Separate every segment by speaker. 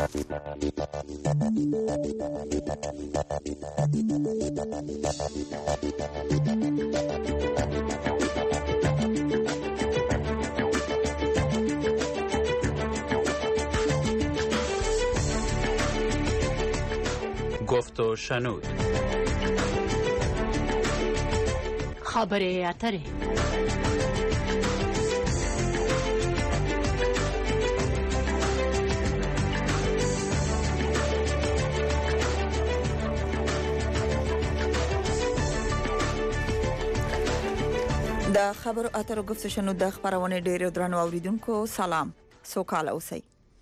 Speaker 1: گفت و شنود.
Speaker 2: خبره اتره.
Speaker 3: د خبرو اترو گفت شنود د خبرونه ډیرو درنو اوریدونکو سلام سوکاله اوسئ.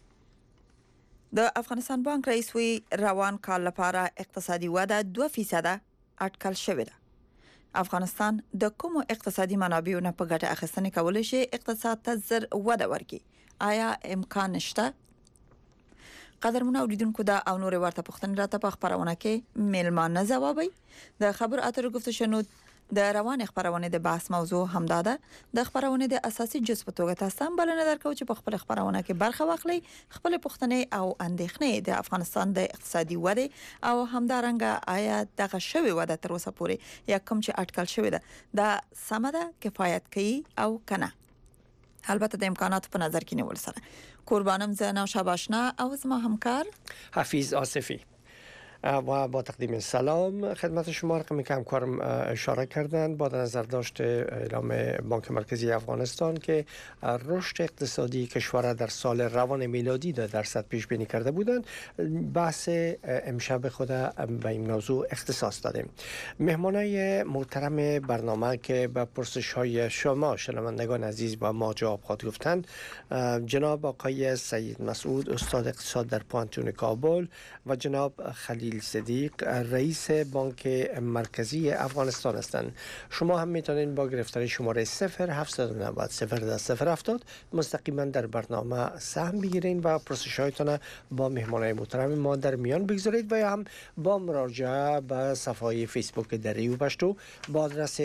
Speaker 3: د افغانستان بانک رئیس وی روان کال لپاره اقتصادي وده 2% اټکل شوې ده. افغانستان د کوم اقتصادي منابعو نه په ګټه اخیستنې کولای شي اقتصاد ته زر وده ورکړي؟ آیا امکان شته؟ قدرمن اوریدونکو دا او نور ورته پوښتنې راته په خبرونه کې میلمانه ځوابي. د خبرو اترو گفت شنود د روان خبرونه د بحث موضوع همدا ده. د خبرونه د اساسي جزء په توګه تاسو هم بلنه درکو چې په خپل خبرونه کې برخه واخلي، خپل پوښتنې او اندېښنې د افغانستان د اقتصادي وده او همدارنګه آیا دغه شوی وده تر اوسه پورې یا کوم چې اټکل شوی ده دا سم ده کفایت کوي او کنه؟ البته د امکانات په نظر کې نیول سره قربانم زنه شاباشنا او زما همکار
Speaker 4: حفیظ آصفی و با تقدیم سلام خدمت شما. رقمی که همکارم اشاره کردند با نظر داشت اعلام بانک مرکزی افغانستان که رشد اقتصادی کشور در سال روان میلادی 2% پیش بینی کرده بودند، بحث امشب خود به این موضوع اختصاص دادیم. مهمانای محترم برنامه که به پرسش های شما شنوندگان عزیز با ما جواب خواهد گفتند جناب آقای سید مسعود استاد اقتصاد در پانتون کابل و جناب خلیل صدیق رئیس بانک مرکزی افغانستان هستند. شما هم میتونید با گرفتاری شماره 0790 070 مستقیما در برنامه سهم بگیرین و پرسش‌هایتان با مهمانان محترم ما در میان بگذارید و یا هم با مراجعه به صفحه فیسبوک دری پشتو با آدرس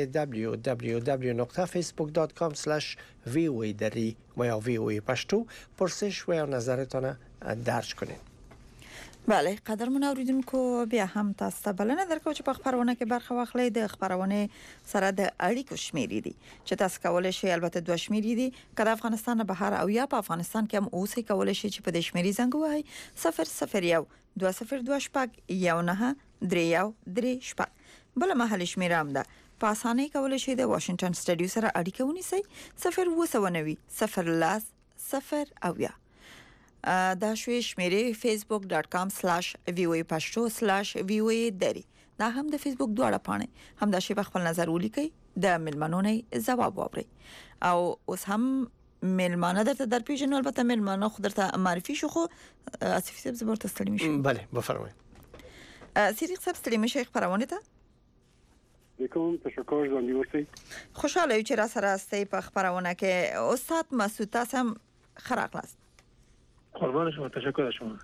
Speaker 4: www.facebook.com/voa دری و یا voa پشتو پرسش و یا نظرتان درج کنید.
Speaker 3: بله قدرمن اوریدونکو بیا هم تاسو ته بلنه درکو چې په خبرونه کې برخه واخلئ. د خبرونه سره د اړیکو شمیرې دي چې تاسو کولای شئ، البته دوه شمیرې دي که د افغانستان نه بهر او یا په افغانستان کې هم اوسئ، کولای شئ چې په دې شمیرې زنګ ووهئ 001 202 بل محل شمیره هم ده. په اسانۍ کولای شئ د واشنگټن سټډیو سره اړیکه ونیسئ 090 0 دا شوی شمیره facebook.com/voa pashto/voa دری. دا هم د فیسبوک دواړه پاڼې هم دا شی په خپل نظر ولیکئ، د ملمنونې جواب واورئ. او اوس هم ملمانه درته درپېژنو، البته ملمانه خو درته معرفي شو، خو اسفی صاحب زبر تستړي میشم.
Speaker 4: بله بفرمایید.
Speaker 3: صدیق صاحب ستړي میشئ خبرونه ته؟
Speaker 5: کوم تشکر زندگی اوسئ.
Speaker 3: خوشاله یو چې را سره استئ په خبرونه کې. استاد مسعود تاسو هم خراغلاست.
Speaker 5: قربان شما، تشکر از شما.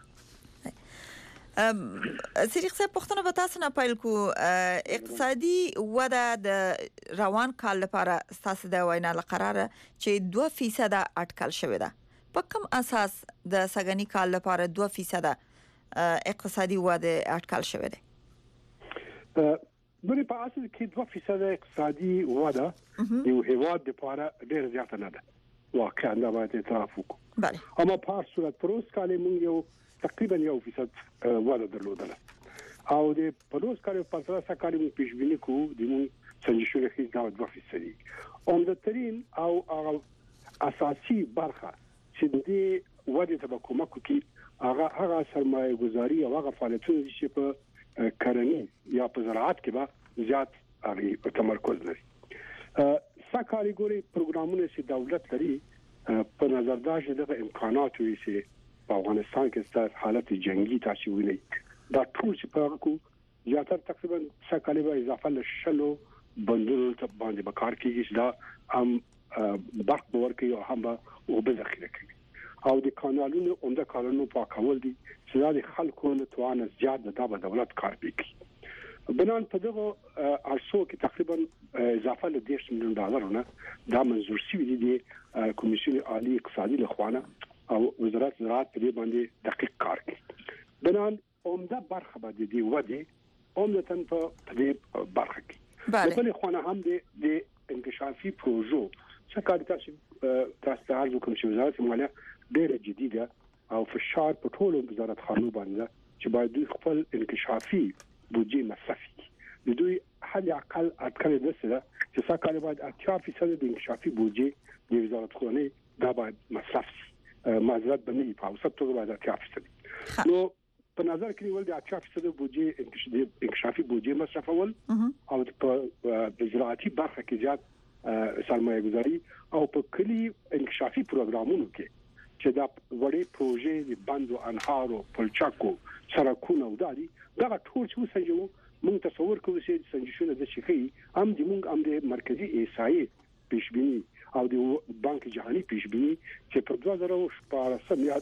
Speaker 3: صدیق صاحب پښتنه به تاسو نه پیل کو. اقتصادي وده د روان کال لپاره تاسو د وینا لقراره چې 2% اټکل شوې ده. په کوم اساس د سګنی کال لپاره 2% اقتصادي وده اټکل شوې ده؟
Speaker 5: دوی په اساس کې 2% اقتصادي وده یو هیواد لپاره ډېر زیات نه ده. واقعا دا باید اعتراف وکړو.
Speaker 3: بله.
Speaker 5: اما په هر صورت پروس کال موږ یو تقریبا 1% وده درلودله. او د پروس کال په اساس کال موږ پیش بینی کوو د موږ سنجشونه کې دا 2%. عمدترین او اساسي برخه چې د وده ته کومک کوي هغه سرمایه گذاري او هغه فعالیتونه چې په کرنې یا په زراعت کې به زیات هغه تمرکز لري. ساکاري ګوري پروګرامونه چې دولت لري په نظر داشته د امکاناتو چې په افغانستان کې ستاسو حالت جنگي تاسو وینئ دا ټول چې په هغه کو زیاتره تقریبا ساکالي به اضافه لشلو بندونو ته باندې بکار کیږي چې دا هم برق ورکوي او هم او به ذخیره کوي او د کانالونو عمده کارونو پاکول دي چې د خلکو له توان زیات د دولت کار کوي. بنان په دغه ارسو کې تقریبا اضافه له $10 میلیون دا منظور شوی دی کمیسیون عالی اقتصادي لخوانه او وزارت زراعت په دې باندې دقیق کار کوي. بنان عمده برخه به دې ودی عمدتاً په دې برخه کې
Speaker 3: بله
Speaker 5: بل خو نه هم د انکشافي پروژو څخه تاسو ته عرض کوم چې وزارت مالیه ډېر جديده او فشار په ټولو وزارت خانو باندې چې باید دوی خپل انکشافي بودجه مصرف کړي دوی حد اقل اټکل دسه چې څنګه باید 80% د انکشافي بودجه د وزارت خانه دا باید مصرف معذرت بنې په اوسط توګه باید 80% نو په نظر کې ول د 80% بودجه انکشافي بودجه مصرفول او په زراعتي برخه کې زیات سرمایه گذاري او په کلی انکشافي پروګرامونو کې چې دا وړي پروژې د بندو انهارو پلچکو سرکونو او دادي دا ټول څه سنجو موږ تصور کوو چې سنجشونه د شيخي هم د موږ هم د مرکزی ایسای پیشبینی او د بانک جهانی پیشبینی چې په 2014 یا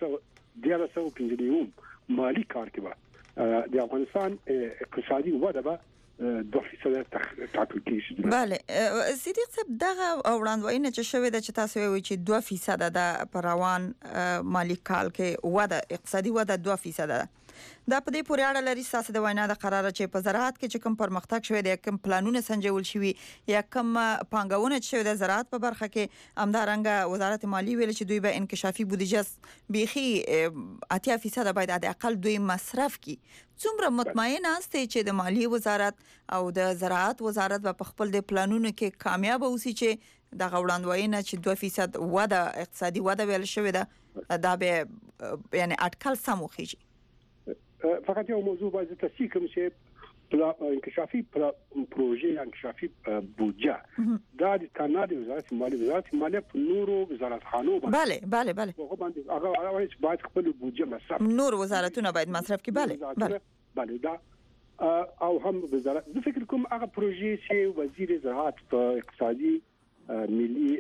Speaker 5: 350 مالی کار کې به د افغانستان اقتصادي وده به 2% ټاکل کیږي.
Speaker 3: بله صدیق صاحب دغه وړاندوینه چې شوې ده چې تاسو وایي چې 2% د پروان مالی کال کې وده اقتصادي وده 2% ده دا په دې پورې اړه لري ساسه د وینا د قرار چې په زراعت کې چې کوم پرمختګ شوی دی کوم پلانونه سنجول شوی یا کوم پانګونه شوی د زراعت په برخه کې امدارنګ وزارت مالی ویل چې دوی به انکشافي بودیجه بيخي 80% باید د اقل دوی مصرف کی څومره مطمئن است چې د مالی وزارت او د زراعت وزارت په خپل د پلانونو کې کامیاب اوسي چې د غوړاندوینه چې 2% وده اقتصادي وده ویل شوی ده دا به یعنی اټکل سموخیږي
Speaker 5: فقط یو موضوع باید تصحیح کوم چې انکشافي پروژې انکشافي بودجه دا د کاناډا وزارت مالیه په نورو وزارت خانو
Speaker 3: باندې بله
Speaker 5: هغه باندې هغه باید خپل بودجه مصرف
Speaker 3: نور وزارتونه باید مصرف کړي
Speaker 5: بله دا او هم وزارت د فکر کوم هغه پروژې چې وزیر زراعت په اقتصادي ملي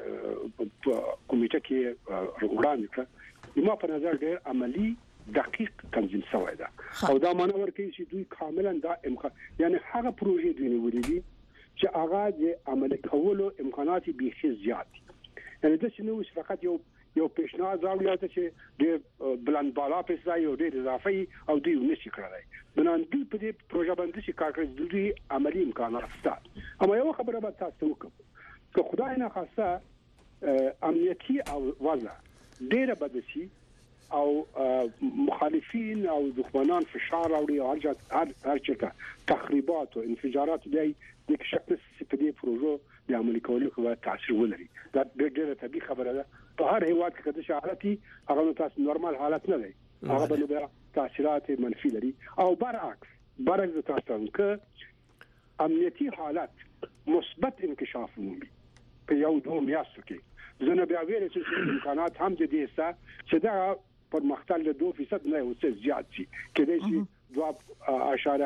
Speaker 5: کمیټه کې وړاندې کړ ما په نظر ډېر عملی دقیق تنظیم شوی ده او دا معنی ورکوي چې دوی کاملا دا امکان یعنی هغه پروژې دوی نیولې دي چې هغه د عملي کولو امکانات به زیات یعنی د شنو فقط یو پیشنهاد راوړل چې د بلند بالا پیسې یو ډېر اضافي او دوی نشي کړای بنان دوی په دې پروژه باندې چې کار کوي دوی عملي امکانات شته اما یو خبره به تاسو وکم که خدای نه خواسته امنیتي او وضع ډېر بدشي او مخالفین او دښمنان فشار راوړي او هر چېرته تخریبات او انفجارات دی د شکل سپدي پروژو د عملي کولو په تاثیر ولري دا ډېره طبيعي خبره ده په هر هیواد کې د شهرتي هغه تاسو نورمال حالت نه دی هغه به تاثیرات منفي لري او برعکس تاسو که امنیتي حالت مثبت انکشاف ومومي په یو دوه میاشتو کې زنه بیا ویل چې امکانات هم د دې سره چې دا پر مختل له 2% نه او څه زیات شي کېدای شي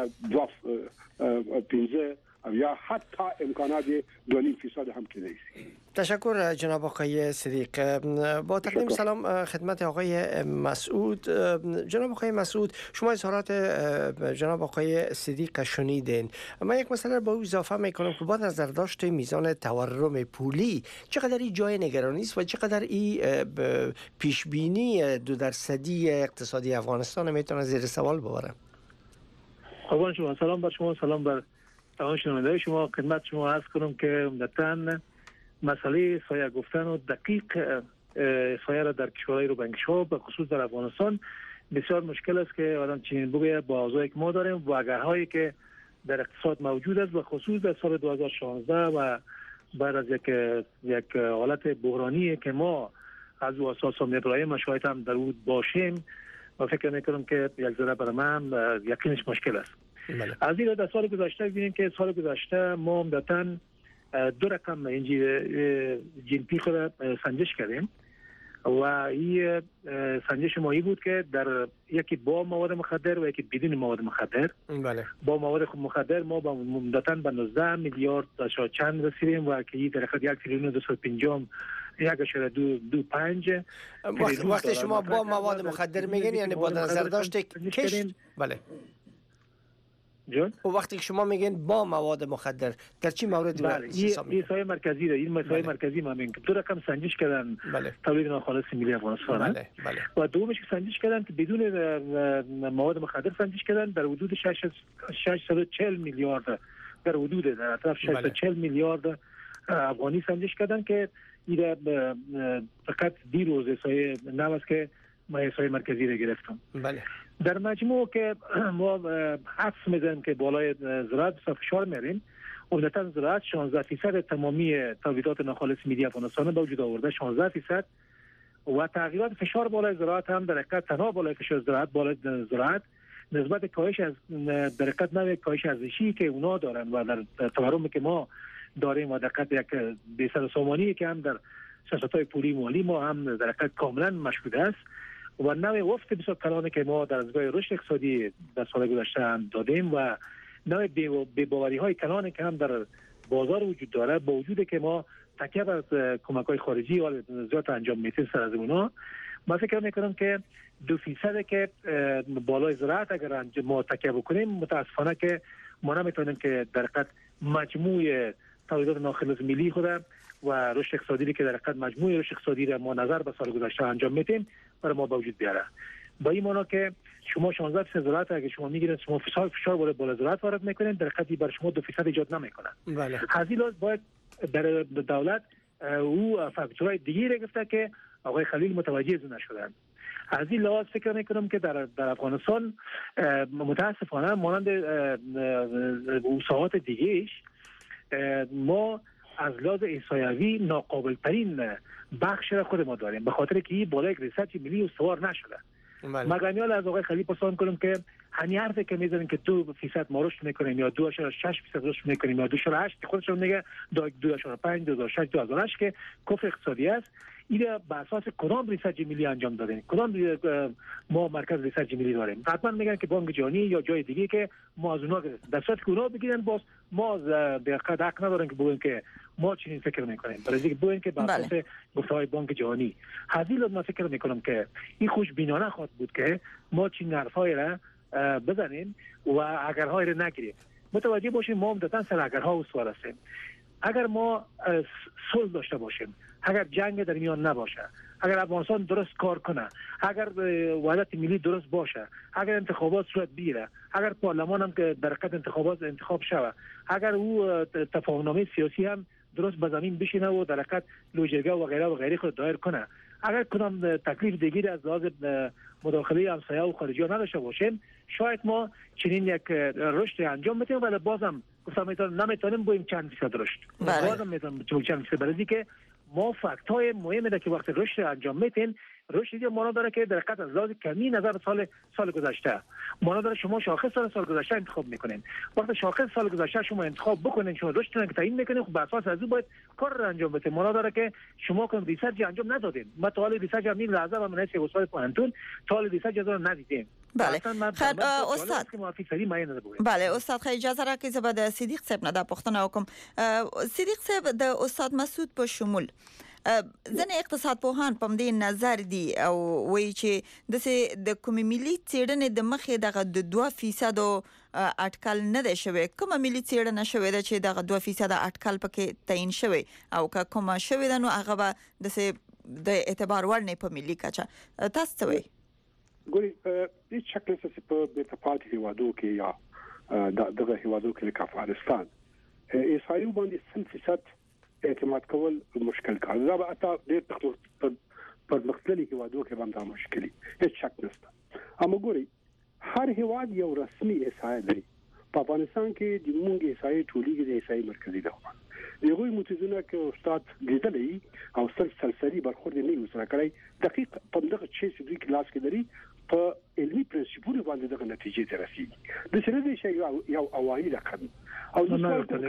Speaker 5: 2.5 او یا حتی امکانات 2.5% هم کېدای شي.
Speaker 4: تشکر جناب آقای صدیق. با تقدیم سلام خدمت آقای مسعود. جناب آقای مسعود شما اظهارات جناب آقای صدیق شنیدین. من یک مسئله با او اضافه میکنم که با نظر داشت میزان تورم پولی چقدر این جای نگرانی است و چقدر این پیشبینی 2% اقتصادی افغانستان میتونه زیر سوال ببره.
Speaker 2: قربان شما، سلام بر شما، سلام بر تمام شنوندگان شما. خدمت شما عرض کنم که عمدتاً مسئله سایه گفتن و دقیق سایه را در کشورهای رو بنکشا به خصوص در افغانستان بسیار مشکل است که آدم چنین بگوید با اوضاعی که ما داریم و اگرهایی که در اقتصاد موجود است و خصوص در سال 2016 و بعد از یک حالت بحرانی که ما از او اساس ابراهیم شاید هم در بود باشیم و فکر میکنم که یک ذره برای من یقینش مشکل است. از این در سال گذشته ببینیم که سال گذشته ما عمدتاً دو رقم جی پی خود سنجش کردیم و این سنجش ما این بود که در یکی با مواد مخدر و یکی بدون مواد مخدر. بله. با مواد مخدر ما با عمدتاً به 19 میلیارد چند رسیدیم و که این در حد 1 تریلیون 250 1.25
Speaker 4: وقتی شما با مواد مخدر میگین یعنی با نظر داشته کشت. بله
Speaker 2: جان
Speaker 4: وقتی که شما میگین با مواد مخدر در چی مورد
Speaker 2: این سایه مرکزی ده، این مسائل مرکزی ما میگیم دو رقم سنجش کردن تولید ناخالص ملی افغانستان و دومش سنجش کردن که بدون مواد مخدر سنجش کردن در حدود 640 میلیارد در حدود در اطراف 640 میلیارد افغانی سنجش کردن که این فقط دیروز سایه نو است که ما سایه مرکزی رو گرفتم. در مجموع که ما حدس میزنیم که بالای زراعت فشار میاریم، عمدتاً زراعت 16% تمامی تولیدات ناخالص ملی افغانستان به وجود آورده، 16% و تغییرات فشار بالای زراعت هم در حقیقت تنها بالای فشار زراعت نسبت کاهش از در حقیقت نوع کاهش ارزشی که اونا دارن و در تورمی که ما داریم و در حقیقت یک بی‌سر و سامانی که هم در سیاست‌های پولی مالی ما هم در حقیقت کاملا مشهود است و نوع افت بسیار کلانی که ما در ازگاه رشد اقتصادی در سال گذشته هم دادیم و نوع بی‌باوری‌های کلانی که هم در بازار وجود داره با وجود که ما تکیه بر کمک‌های خارجی و زیاد انجام میدیم سر از اونا، ما فکر میکنم که 2% که بالای زراعت اگر ما تکیه بکنیم متاسفانه که ما نمیتونیم که در حقیقت مجموع تولیدات ناخالص ملی خود و رشد اقتصادی که در حقیقت مجموع رشد اقتصادی را ما نظر به سال گذشته انجام میدیم برای ما به وجود بیاره. با این معنی که شما 16% زراعت اگه شما میگیرید شما فشار بالا زراعت وارد میکنید در حقیقت برای شما 2% ایجاد نمیکنه. هزینه باید در دولت او فاکتورهای دیگه را گفته که آقای خلیل متوجه از نشدن. از این لحاظ فکر میکنم که در افغانستان متاسفانه مانند ساعات دیگهش ما از لحاظ احصایوی ناقابل ترین بخش را خود ما داریم به خاطر که این بالای ریسرچ ملی استوار نشده. مگر میال از آقای خلیل پرسان کنم که همین حرفی که میزنن که 2% ما رشد میکنیم یا 2.6% رشد میکنیم یا 2.8 خودشون میگه 2.5 2006 2008 که کفر اقتصادی است. این به اساس کدام ریسرچ ملی انجام دادیم؟ کدام ما مرکز ریسرچ ملی داریم؟ حتما میگن که بانک جهانی یا جای دیگه که ما از اونها گرفتیم. در صورتی که اونها بگیرن باز ما به حق نداریم که بگیم که ما چنین فکر میکنیم. برای اینکه بگیم که به اساس گفته‌های بانک جهانی هزینه ما فکر میکنم که این خوش بینانه خواهد بود که ما چنین حرفای را بزنیم و اگرهای را نگیریم. متوجه باشیم ما عمدتاً سر اگرها استوار هستیم. اگر ما صلح داشته باشیم، اگر جنگ در میان نباشه، اگر افغانستان درست کار کنه، اگر وحدت ملی درست باشه، اگر انتخابات صورت بگیره، اگر پارلمان هم که در حقیقت انتخاب شوه، اگر او تفاهمنامه سیاسی هم درست به زمین بشینه و در حقیقت لوجرگه و غیره خود دایر کنه، اگر کدام تکلیف دیگری از لحاظ مداخله همسایه و خارجی ها نداشته باشیم، شاید ما چنین یک رشد انجام بدیم ولی بازم گفتم نمیتونیم بگیم چند درصد رشد. بازم میتونیم چند درصد برای که ما فاکت‌های مهمی ده که وقتی رشد انجام میدین رشد مانا داره که در حقیقت از لحاظ کمی نظر سال گذشته مانا داره شما شاخص سال گذشته انتخاب میکنین. وقتی شاخص سال گذشته شما انتخاب بکنین شما رشد که تعیین میکنین خب بر اساس از اون باید کار رو انجام بدین. مانا داره که شما کوم ریسرچ انجام ندادین. ما تا حالا ریسرچ هم این لحظه من نشه استاد پانتون تا حالا ریسرچ رو ندیدیم.
Speaker 3: بله خیر استاد بله استاد خیر اجازه را که زبد صدیق صاحب نه د پښتنه وکم صدیق صاحب د استاد مسعود په شمول ځنې اقتصاد پوهان په دې نظر دي او وایي چې د کومې ملي څېړنې د مخې دغه د 2% اټکل نه دی شوی. کومه ملي څېړنه شوې ده چې دغه 2% اټکل پکې تعیین شوی او که کومه شوې ده نو هغه به د اعتبار وړ نه په ملي کچه. تاسو څه وایي؟
Speaker 5: ګوري هیڅ شک نشته چې په بیرته هیوادو کې یا دغه هیوادو کې لکه افغانستان اسرائیل باندې 100% اعتماد کول مشکل کار دا به اته ډېر پر مختلفي هیوادو کې باندې مشکلي هیڅ شک نشته. اما ګوري هر هیواد یو رسمي احصایه لري. په افغانستان کې د مونږ احصایه ټولګي د احصایه مرکزي ده. یوه متزونه کې استاد لیدلې او سلسلي برخورد نه یو سره کړی دقیق په دغه چې دوی کلاس کې لري په علمي پرنسپونو باندې دغه نتیجې ته رسیدي. د سره دې شی یو اوایي رقم او د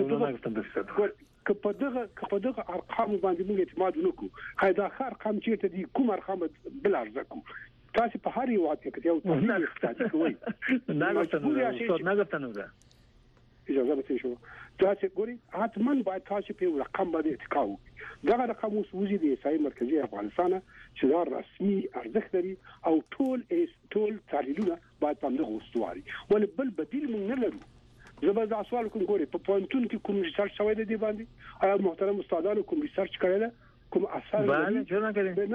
Speaker 5: په دغه ارقام باندې موږ اعتماد وکړو. هدا ارقام چې ته دي کوم ارقام بل ارزکو تاسو په هر یو واقع کې یو تحلیل اقتصادي کوي نه غوښتنه ده اجازه به شو تاسو ګوري حتمن باید تاسو په رقم باندې اتکا وکړئ. دا رقم اوس وزي د احصایې مرکزي افغانستان چې دا رسمي ارزښت لري او ټول تحلیلونه باید په دغه استواري ول بل بدیل مونږ نه لرو. زبر سوال کوم ګوري په پوینټون کې کوم ریسرچ شوی دی باندې آیا محترم استادانو کوم ریسرچ کړی ده کوم اثر
Speaker 2: بله څنګه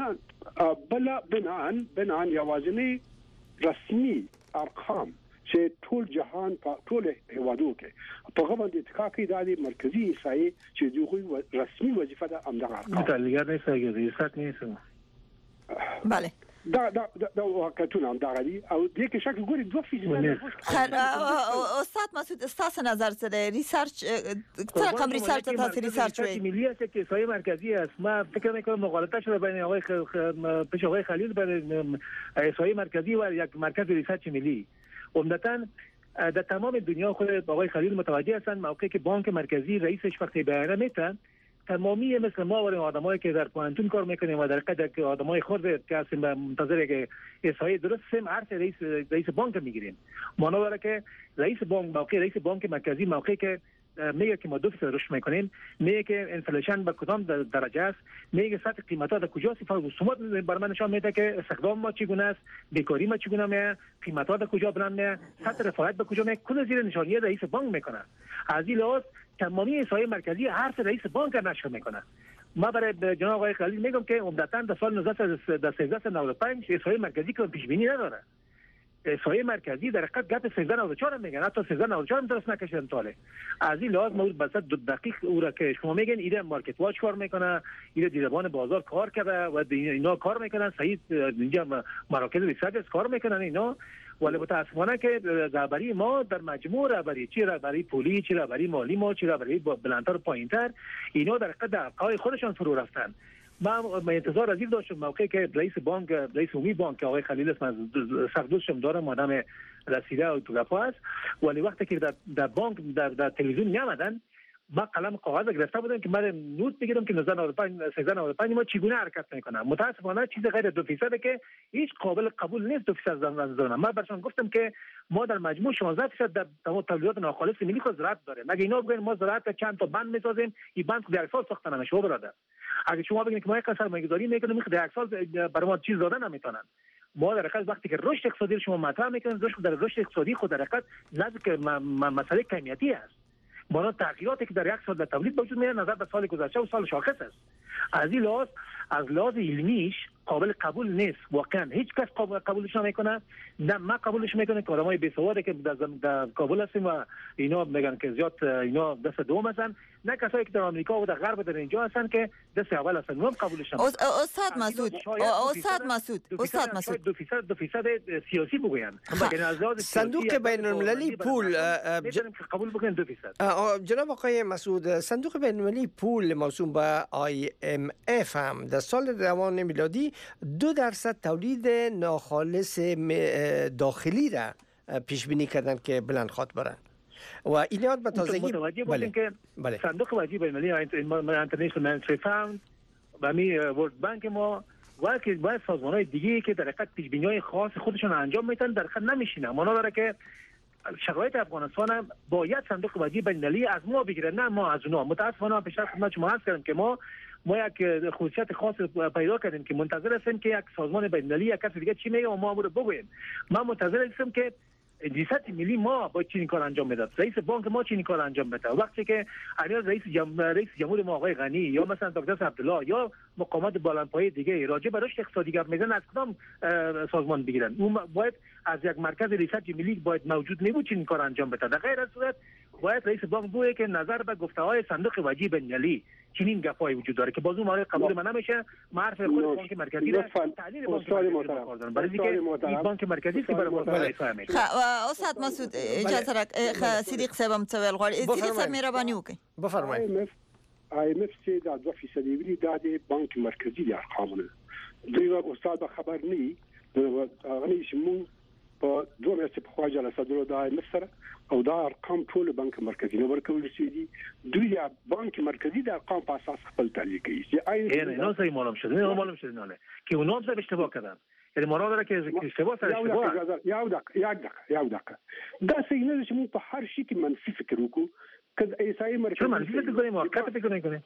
Speaker 2: کړی
Speaker 5: بنا یوازنی رسمي ارقام چې ټول جهان په ټول هوادو کې په غو باندې اتکا کوي د مرکزی احصایې چې دوی رسمي وظیفه ده امدغه ارقام
Speaker 2: متعلقه نه سګي ریسرچ نه سم
Speaker 3: بله
Speaker 5: دا واقعتونه هم دغه دي او دې کې شک ګوري 2%
Speaker 3: خیر استاد مسعود استاد نظر څه دی ریسرچ څه رقم ریسرچ تاسو ریسرچ وایي
Speaker 2: ملی است که احصایه مرکزی است ما فکر میکنم مغالطه شده بین آقای خلیل بین احصایه مرکزی و یک مرکز ریسرچ ملی عمدتاً در تمام دنیا خود آقای خلیل متوجه هستند موقعی که بانک مرکزی رئیسش وقتی بیانیه میتن تمامی مثل ما و آدمایی که در پوانتون کار میکنیم و در قد آدمای خرد که هستیم منتظر که احصایه درست سم عرض رئیس بانک میگیریم مانا داره که رئیس بانک مرکزی موقعی که میگه که ما 2% رشد میکنیم میگه که انفلیشن به کدام درجه است میگه سطح قیمتا در کجاست رسومات بر من نشان میده که استخدام ما چگونه است بیکاری ما چگونه میه قیمتا در کجا بلند میه سطح رفاهیت به کجا میه کل زیر نشانیه رئیس بانک میکنه از این لحاظ تمامی احصایه مرکزی حرف رئیس بانک نشر میکنه ما برای جناب آقای خلیل میگم که عمدتاً در سال 1395 احصایه مرکزی که پیش بینی نداره احصایه مرکزی در حقیقت گپ 1394 میگن حتی 1394 هم درست نکشیدن تاله از این لحاظ ما بس دقیق او را که شما میگن ایده مارکت واچ کار میکنه ایده دیدبان بازار کار کرده و اینا کار میکنن صحیح اینجا مراکز ریسرچ کار میکنن اینا ولی متاسفانه که رهبری ما در مجموع رهبری چه رهبری پولی چه رهبری مالی ما چه رهبری بلندتر و پایینتر اینا در حقیقت دغدغه‌های خودشان فرو رفتن ما انتظار از این داشتم موقعی که رئیس عمومی بانک آقای خلیل اسم سردوشم دارم آدم رسیده و توگپا است ولی وقتی که در بانک در تلویزیون میامدن ما قلم کاغذ گرفته بودم که من نوت بگیرم که 1395 ما چگونه حرکت میکنه متاسفانه چیز غیر 2% که هیچ قابل قبول نیست 2% زدن من برشان گفتم که ما در مجموع 16% در تمام تولیدات ناخالص ملی خود زراعت داریم مگه اینا بگن ما زراعت چند تا بند میسازیم این بند در سال ساخته نمیشه برادر اگه شما بگین که ما یک سرمایه‌گذاری میکنیم در یک سال برای ما چیز دادن نمیتونن ما در حقیقت وقتی که رشد اقتصادی شما مطرح میکنید در رشد اقتصادی خود در حقیقت نزدیک مسئله کمیتی است بالا تغییراتی که در یک سال در تولید وجود میاد نظر به سال گذشته و سال شاخص است از این لحاظ از لحاظ علمیش قابل قبول نیست واقعا هیچ کس قبولش نمیکنه نه ما قبولش میکنه که آدمای بیسواده که در کابل هستیم و اینا میگن که زیاد اینا دست دوم هستن نه کسایی که در آمریکا و در غرب در اینجا هستن که دست اول هستن اونم قبولش نمیکنه استاد مسعود 2% سیاسی بگوین
Speaker 4: صندوق بین المللی پول
Speaker 2: قبول بکنن 2%
Speaker 4: جناب آقای مسعود صندوق بین المللی پول موسوم به IMF هم در سال روان میلادی 2% تولید ناخالص داخلی را پیش بینی کردن که بلند خواد برن و اینا به تازگی
Speaker 2: بله صندوق واجب المللی اینترنشنال مانیتری فاند و می ورلد بانک ما و سازمان‌های دیگه که در حقیقت پیش بینی‌های خاص خودشون انجام میدن در حقیقت نمیشینه مانا داره که شرایط افغانستان هم باید صندوق واجب المللی از ما بگیره نه ما از اونها متاسفانه پیشتر خدمت شما عرض کردم که ما یک خصوصیت خاص پیدا کردیم که منتظر هستیم که یک سازمان بین‌المللی یک کس دیگه چی میگه و ما رو بگوییم ما منتظر هستیم که ریاست ملی ما با چین کار انجام بده رئیس بانک ما چین کار انجام بده وقتی که رئیس جمهور ما آقای غنی یا مثلا دکتر عبدالله یا مقامات بالاترین دیگه راجع به رشد اقتصادی گپ میزنن از کدام سازمان بگیرن اون باید از یک مرکز ریسرچ ملی باید موجود نبود چین کار انجام بده در غیر از صورت باید رئیس بانک بگه که نظر به گفته‌های صندوق واجب المللی چنین گپایی وجود داره که بازو ما قبول من نمیشه معرف خود بانک مرکزی را تعلیل بانک مرکزی برای اینکه بانک مرکزی که برای مطالعه میشه
Speaker 3: استاد مسعود اجازه را صدیق صاحب سوال غواړي صدیق صاحب مهرباني وکړئ
Speaker 4: بفرمایئ
Speaker 5: IMF چې دا 2% ویلي دا د بانک مرکزی د ارقامونه دوی استاد خبر نه غني شمو په 2 میاشتې په خوا جلسه درو د IMF سره او دا ارقام ټول بانک مرکزی نو ورکول شي دي دوی بانک مرکزی د ارقام په اساس خپل تعلیق کوي چې
Speaker 2: اینا صحیح معلوم شده نه که اونها هم اشتباه کردن یعنی مراد داره که اشتباه سر اشتباه
Speaker 5: یو دقیقه دا څنګه نه چې موږ په هر شي کې منفي فکر وکړو که احصایې مرکزی
Speaker 2: منفي فکر کوي موقت فکر نه کوي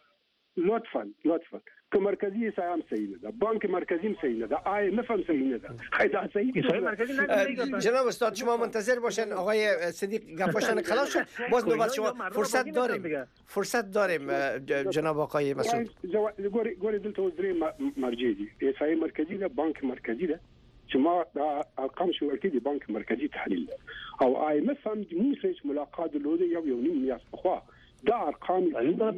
Speaker 5: لطفا که مرکزی سهام صحیح نه، بانک مرکزی هم صحیح نه، IMF هم صحیح نه. خیلی صحیح
Speaker 2: مرکزی نگه.
Speaker 4: جناب استاد شما منتظر باشین آقای صدیق گپاشون خلاص شد. باز نوبت شما فرصت داریم جناب آقای مسعود.
Speaker 5: گوری دلته وزیر مرجعی دی سایه مرکزی ده، بانک مرکزی ده چې ما دا ارقام شو ورکړي دي بانک مرکزی تحلیل ده او IMF هم د موږ سره ملاقات لوده یو نیم میاشت بخوا دا ارقام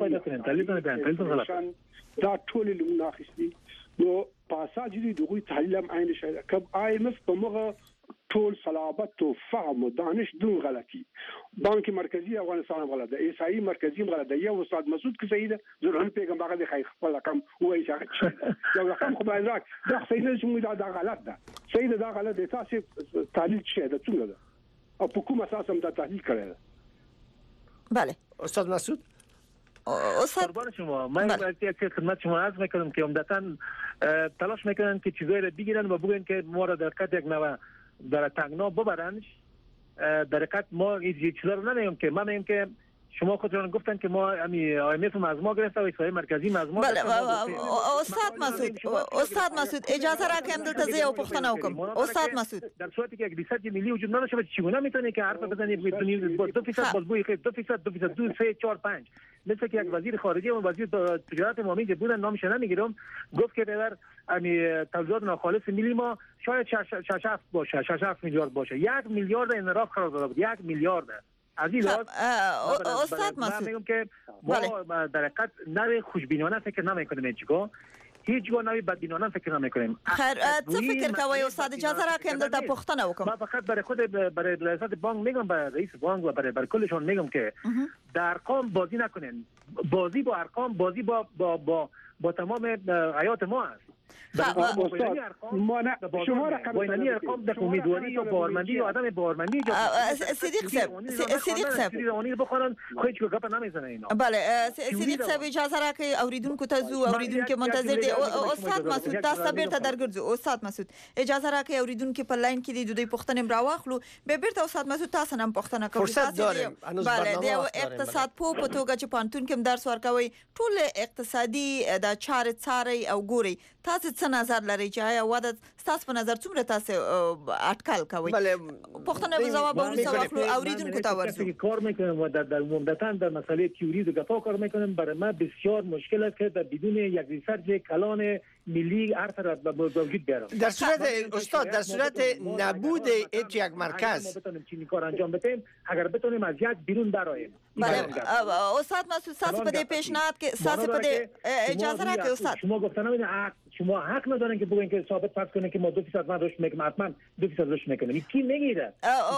Speaker 5: دا ټول له اخیستي نو پاساج دي دغه تحلیل هم عین شي کب IMF په مغه ټول صلابت او فهم او دانش دون غلطي بانک مرکزی افغانستان غلطه ایسایی مرکزی غلطه یو استاد مسعود کی سیده زرهن پیغمبر د خیر خپل رقم وای شي یو رقم خو باید دا سیده چې دا غلط ده سیده دا غلط ده تاسو تحلیل شه ده څنګه ده او په کوم اساس هم دا تحلیل کړی
Speaker 3: بله
Speaker 4: استاد مسعود
Speaker 3: استاد
Speaker 2: قربان شما من یک خدمت شما عرض میکنم که عمدتاً تلاش میکنن که چیزایی رو بگیرن و بگن که ما را در حقیقت یک نوع در تنگنا ببرنش. در حقیقت ما این چیزا رو نمیگم که من میگم که شما خودتون گفتن که ما IMF از ما گرفته و ایسای مرکزی از ما
Speaker 3: گرفته. استاد مسعود اجازه را که امدل تزیه و پختنه وکم. استاد مسعود
Speaker 2: در صورتی که یک ریسرچ ملی وجود نداشته باشه چگونه میتونه که حرف بزنید 2% بازگویی 2%، 2 3 4 5 مثل که یک وزیر خارجه و وزیر تجارت مامی که بودن نامش نمیگیرم گفت که در تولیدات ناخالص ملی ما شاید 67 باشه 67 میلیارد باشه 1 میلیارد انحراف قرار داده بود 1 میلیارد از این لحاظ
Speaker 3: استاد مسعود
Speaker 2: میگم که ما در حقیقت نوع خوشبینانه فکر نمیکنیم هیچگاه نوع بدبینانه فکر نمیکنیم.
Speaker 3: خیر چه فکر کوي استاد اجازه را که امدل پختنه وکم.
Speaker 2: ما فقط برای خود برای ریاست بانک میگم برای رئیس بانک و برای کلشون میگم که در ارقام بازی نکنین. بازی با ارقام بازی با تمام حیات ما است.
Speaker 5: شما رقم
Speaker 2: بینانی ارقام در امیدواری یا باورمندی یا عدم باورمندی
Speaker 3: صدیق صاحب
Speaker 2: اونی بخورن هیچ گپ نمیزنه اینا.
Speaker 3: بله صدیق صاحب اجازه را که اوریدونکو تاسو اوریدونکو منتظر دي استاد مسعود تاسو بیرته درګرځو استاد مسعود اجازه را که اوریدونکو په لاین کې دي دوی پښتنه راواخلو به بیرته استاد مسعود تاسو نن پښتنه کوي
Speaker 4: فرصت داریم
Speaker 3: بله د اقتصاد په توګه چې پانتون کې درس ورکوي ټول اقتصادي د چارې څاري او ګوري تاسو څه نظر لري چې آیا ودا تاسو په نظر څومره تاسو اټکل کوي پښتنه به جواب ورسوي اوریدونکو ته ورسوي
Speaker 2: کار میکنم و در عمدتاً در مسئله تئوری و گپا کار میکنم. برای من بسیار مشکل است که بدون یک ریسرچ کلان ملی حرف را به وجود بیارم.
Speaker 4: در صورت استاد در صورت نبود یک مرکز
Speaker 2: بتونیم چینی کار انجام بدیم اگر بتونیم از یک بیرون درآییم.
Speaker 3: بله استاد مسعود ساس په دې پیشنهاد کې ساس په دې اجازه راکړئ استاد
Speaker 2: شما گفتن شما حق ندارن که بگین که ثابت فرض کنین که ما 2% من رشد میکنم حتما 2% رشد میکنم این کی میگیره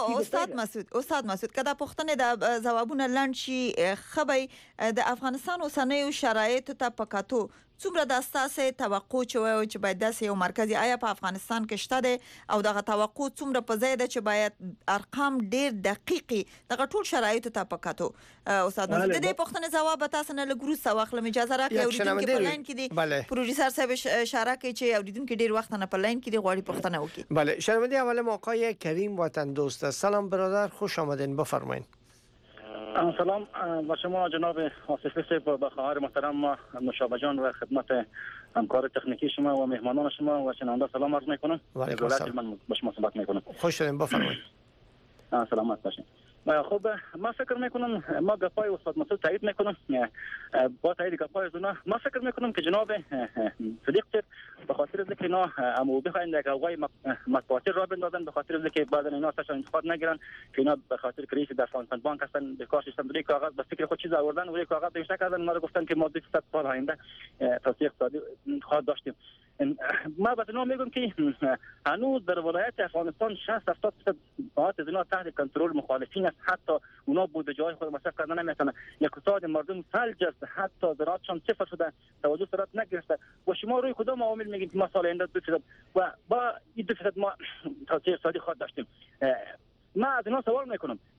Speaker 3: استاد مسعود کدا پښتنه د جوابونه لاند شي خبي د افغانستان اوسنۍ شرایط ته پکاتو څومره د اساسه توقع چوي چې باید داسې یو مرکزی آیا په افغانستان کې شته ده او دغه توقع څومره په ځای ده چې باید ارقام ډیر دقیقي دغه ټول شرایط ته پکاتو استاد مسعود د پښتنه جواب تاسو نه لګرو سواخله اجازه راکړئ اوریدونکو په لاین کې دي پروډوسر صاحب اشاره کوي چې اوریدونکو ډیر وخت نه په لاین کې دي غواړي پښتنه وکړي.
Speaker 4: بله شرمنده اول آقای کریم وطن دوست. سلام برادر خوش آمدین بفرمایید.
Speaker 6: سلام با شما جناب آصفی صاحب با خواهر محترم نوشابه جان و خدمت همکار تکنیکی شما و مهمانان شما و شنونده سلام عرض میکنم. من با شما صحبت میکنم.
Speaker 4: خوش شدین بفرمایید.
Speaker 6: سلامت باشین. خب ما فکر میکنم ما گپای استاد مسعود تایید میکنم با تایید گپای زنا ما فکر میکنم که جناب صدیق صاحب به خاطر از اینکه اینا امو بخواین در قوای مطبوعاتی را بندازن به خاطر از اینکه بعد اینا ساشون انتخاب نگیرن که اینا به خاطر کریس در فاونتن بانک هستن به کار سیستم دوی کاغذ به فکر خود چیز آوردن و یک کاغذ نوشته کردن ما رو گفتن که ما 200 سال آینده توسعه اقتصادی خواهد داشتیم. ما به اینا میگم که هنوز در ولایت افغانستان 60-70% باعث از اینا تحت کنترل مخالفین است. حتی اونا بود به جای خود مصرف کردن نمیتونن. اقتصاد مردم فلج است. حتی زراعتشان صفر شده. توجه صورت نگرفته. و شما روی کدام عوامل میگین که ما سال آینده 2% و با این 2% ما توسعه اقتصادی خواهد داشتیم؟ ما از اینا سوال میکنم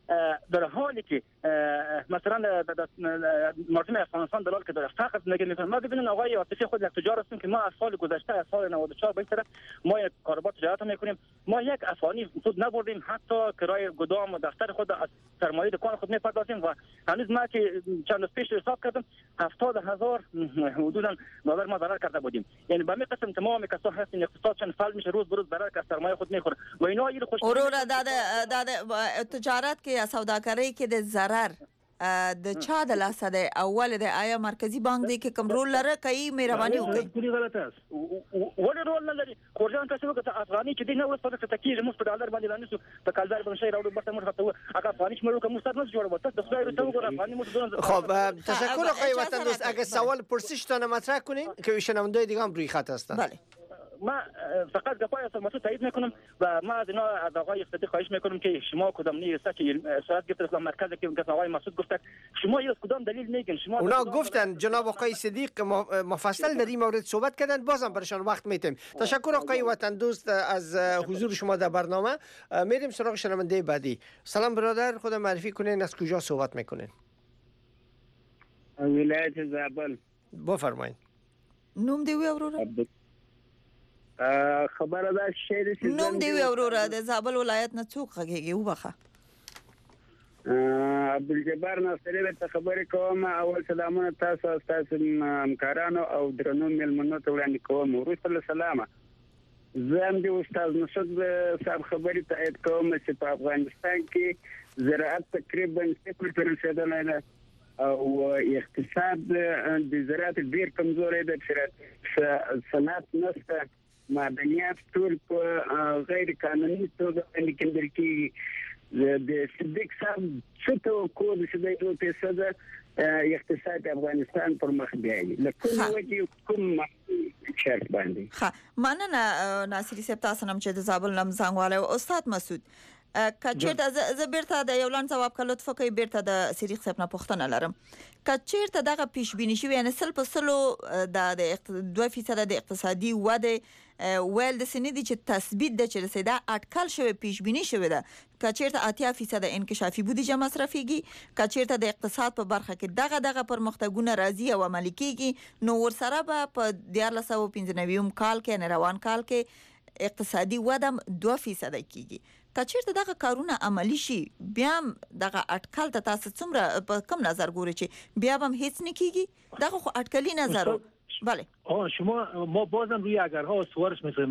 Speaker 6: در حالی که مثلا مردم افغانستان در حالی که در فقر زندگی میکنن، ما ببینید آقای عاطفی خود یک تجار هستیم که ما از سال گذشته از سال 94 به طرف ما یک کاروبار تجارت میکنیم، ما یک افغانی سود نبردیم، حتی کرایه گدام و دفتر خود از سرمایه دکان خود میپردازیم و هنوز ما که چند روز پیش حساب کردم 70,000 حدودا دلار ما ضرر کرده بودیم. یعنی به می قسم تمام کسا هستین اقتصاد چند فعال میشه، روز به روز ضرر که سرمایه خود میخوره و اینا این خوش
Speaker 3: اورورا د تجارت کې یا سوداګرۍ کې د ضرر د چا د لاسه ده اول د آیا مرکزی بانک دی کې کوم رول لري کوي مهرباني وکړي
Speaker 2: کلی غلط است
Speaker 6: ولی رول نه لري خورجان تاسو وګورئ افغاني چې دینه ورس په تکیه مو په ډالر باندې لانسو په کالدار باندې شي راوړو برته مو خطو اګه افغاني شمرو کوم ستاسو نه جوړ وته د خدای ته وګورئ افغاني مو
Speaker 4: خب تشکر آقای وطن دوست. اگه سوال پرسشتان مطرح کنین که شنوندای دیگه هم روی خط هستن.
Speaker 3: بله
Speaker 6: ما فقط گپای از مسعود تایید میکنم و ما از اینا از آقای اقتصادی خواهش میکنم که شما کدام نیست که ساعت گفت اسلام مرکز که آقای مسعود گفت شما یک کدام دلیل میگین شما
Speaker 4: اونا گفتن جناب آقای صدیق مفصل در این مورد صحبت کردن، بازم برشان وقت میتیم. تشکر آقای وطن دوست از حضور شما در برنامه. میریم سراغ شنونده بعدی. سلام برادر، خود معرفی کنین، از کجا صحبت میکنین؟
Speaker 7: ولایت زابل.
Speaker 4: بفرمایید.
Speaker 3: نوم دی وی اورورا
Speaker 7: خبره ده شهر
Speaker 3: نوم دی وی اورورا د زابل ولایت نه څوک غږیږي وبخه
Speaker 7: عبدالجبار ناصری ته خبرې کوم. اول سلامونه تاسو همکارانو او درنو مېلمنو ته وړاندې کوم. وروسته له سلامه زه هم د استاد مسعود صاحب خبرې تایید کوم چې په افغانستان کې زراعت تقریبا 0 ته رسېدلی ده او اقتصاد د زراعت ډېر کمزوری ده، صنعت نشته، معدنیات ټول په غیر قانوني توګه باندې کېندل کېږي. د صدیق صاحب څه توقع ده چې د 2% اقتصاد افغانستان پر مخ بیایي له کوم وجې کوم شرط باندې؟
Speaker 3: ښه مننه ناصري صاحب، تاسو نم چې د زابل نم زنګواله استاد مسعود کچیرته ز بیرته د یو لاند جواب کړه لطفا کوي بیرته د صدیق صاحب نه پوښتنه لرم. کچیرته دغه پیش بینی شوی یعنی 100% د 2% د اقتصادي وده ویل د سندي چې تثبیت د چې رسیدا اټکل شوی پیش بینی شوی ده، کچیرته 80% انکشافي بودیجه مصرفيږي، کچیرته د اقتصاد په برخه کې دغه پرمختګونه راځي او عملي کیږي، نو ورسره به په 2095 کال کې نه روان کال کې اقتصادي وده 2% کیږي. کچیرته دغه کارونه عملی شي بیا دغه اټکل ته تاسو څومره په کم نظر ګورئ چې بیا هم هیڅ نه کیږي؟ دغه خو اټکلی نظر. بله
Speaker 2: شما ما بازم روی اگرها سوارش می‌کنیم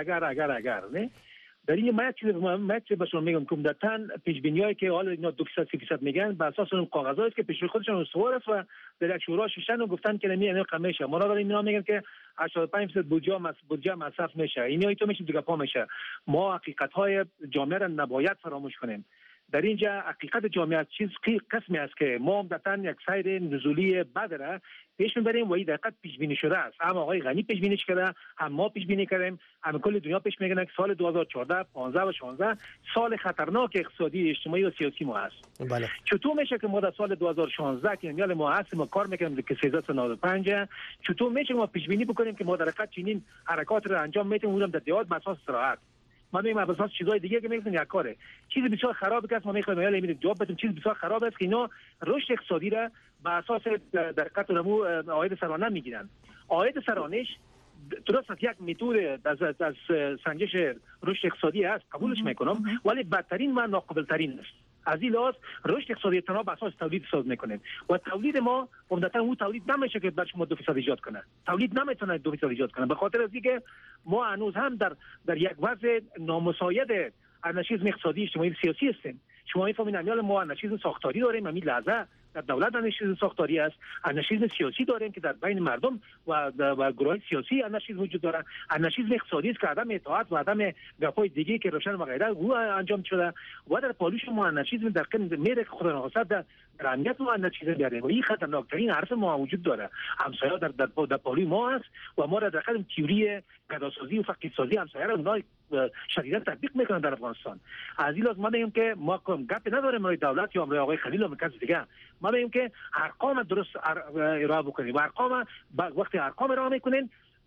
Speaker 2: اگر نه در این متن به شما میگم که عمدتاً پیش‌بینی‌هایی که حالا اینا 2% میگن بر اساس اون کاغذایی است که پیش خودشون استوار است و در یک شورا ششن و گفتن که نمی رقم میشه. ما داریم اینا میگن که 85% بودجه مصرف میشه. اینا تو میشه دیگه پا میشه. ما حقیقت‌های جامعه را نباید فراموش کنیم. در اینجا حقیقت جامعه چیز قسمی است که ما عمدتاً یک سیر نزولی بد را پیش میبریم و این دقیقاً پیش بینی شده است. هم آقای غنی پیش بینی کرده، هم ما پیش بینی کردیم، هم کل دنیا پیش میگن که سال 2014 15 و 16 سال خطرناک اقتصادی اجتماعی و سیاسی ما است.
Speaker 4: بله.
Speaker 2: چطور میشه که ما در سال 2016 که میال ما هستیم و کار میکنیم که 1395 چطور میشه ما پیش بینی بکنیم که ما در حقیقت چنین حرکات را انجام میدیم اونم در دیات بر اساس استراحت؟ ما میگیم بر اساس چیزای دیگه که میگیم یک کاره چیز بسیار خرابه که ما میخوایم میال میدیم جواب بدیم چیز بسیار خراب است که اینا رشد اقتصادی را بر اساس در حقیقت نمو عاید سرانه میگیرن. عاید سرانش درست یک متد از سنجش رشد اقتصادی است، قبولش میکنم، ولی بدترین و ناقابل ترین است. از این لحاظ رشد اقتصادی تنها بر اساس تولید ساز میکنیم و تولید ما عمدتاً اون تولید نمیشه که بر شما 2% ایجاد کنه. تولید نمیتونه 2% ایجاد کنه به خاطر از اینکه ما هنوز هم در یک وضع نامساعد انارشیسم اقتصادی اجتماعی سیاسی هستیم. شما میفهمید امیال ما انارشیسم ساختاری داریم، همین لحظه در دولت انارشیسم ساختاری است، انارشیسم سیاسی داریم که در بین مردم و گروه سیاسی انارشیسم وجود داره، انارشیسم اقتصادی است که عدم اطاعت و عدم گپای دیگه که روشن و غیره او انجام شده و در پالوش ما انارشیسم در قن میره خود نخواست در امنیت ما انارشیسم داره و این خطرناکترین حرف ما وجود داره. همسایه در پالوی ما است و ما در قدم تئوری گداسازی و فقیرسازی همسایه را اونها شدیدا تطبیق میکنن در افغانستان. از این لحاظ ما میگیم که ما گپ نداریم برای دولت یا برای آقای خلیل و مرکز دیگه. ما میگیم که ارقام درست ارائه بکنید و ارقام وقتی ارقام ارائه میکنین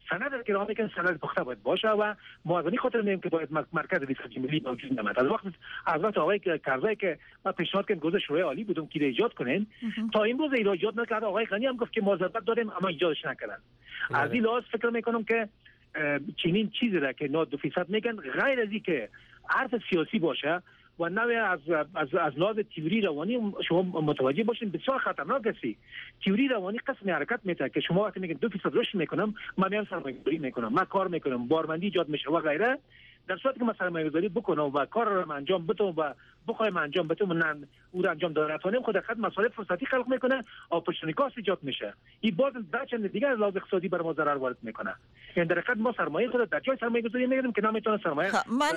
Speaker 2: سند که راه میکنه سند پخته باید باشه و ما از این خاطر میگیم که باید مرکز ریسرچ ملی موجود نماد. از وقت آقای کرزی که ما پیشنهاد کردیم گذاشت شورای عالی بودم که ایجاد کنین، تا امروز ایجاد نکرد. آقای غنی هم گفت که ما ضرورت داریم اما ایجادش نکردن. از این لحاظ فکر میکنم که چنین چیزی را که 92% میگن غیر از اینکه حرف سیاسی باشه و نوع از لحاظ تئوری روانی شما متوجه باشین بسیار خطرناک است. تئوری روانی قسم حرکت میته که شما وقتی میگین 2% رشد میکنم، من میام سرمایه‌گذاری میکنم، من کار میکنم، بارمندی ایجاد میشه و غیره، در صورتی که من سرمایه‌گذاری بکنم و کار رو انجام بدم و بخوایم انجام بدم من او رو انجام دادم خود خود مسائل فرصتی خلق میکنه، اپورتونیتی ایجاد میشه. این باز چند دیگه از لحاظ اقتصادی بر ما ضرر وارد میکنه. یعنی در حقیقت ما سرمایه خود در جای سرمایه‌گذاری میگیریم که نمیتونه سرمایه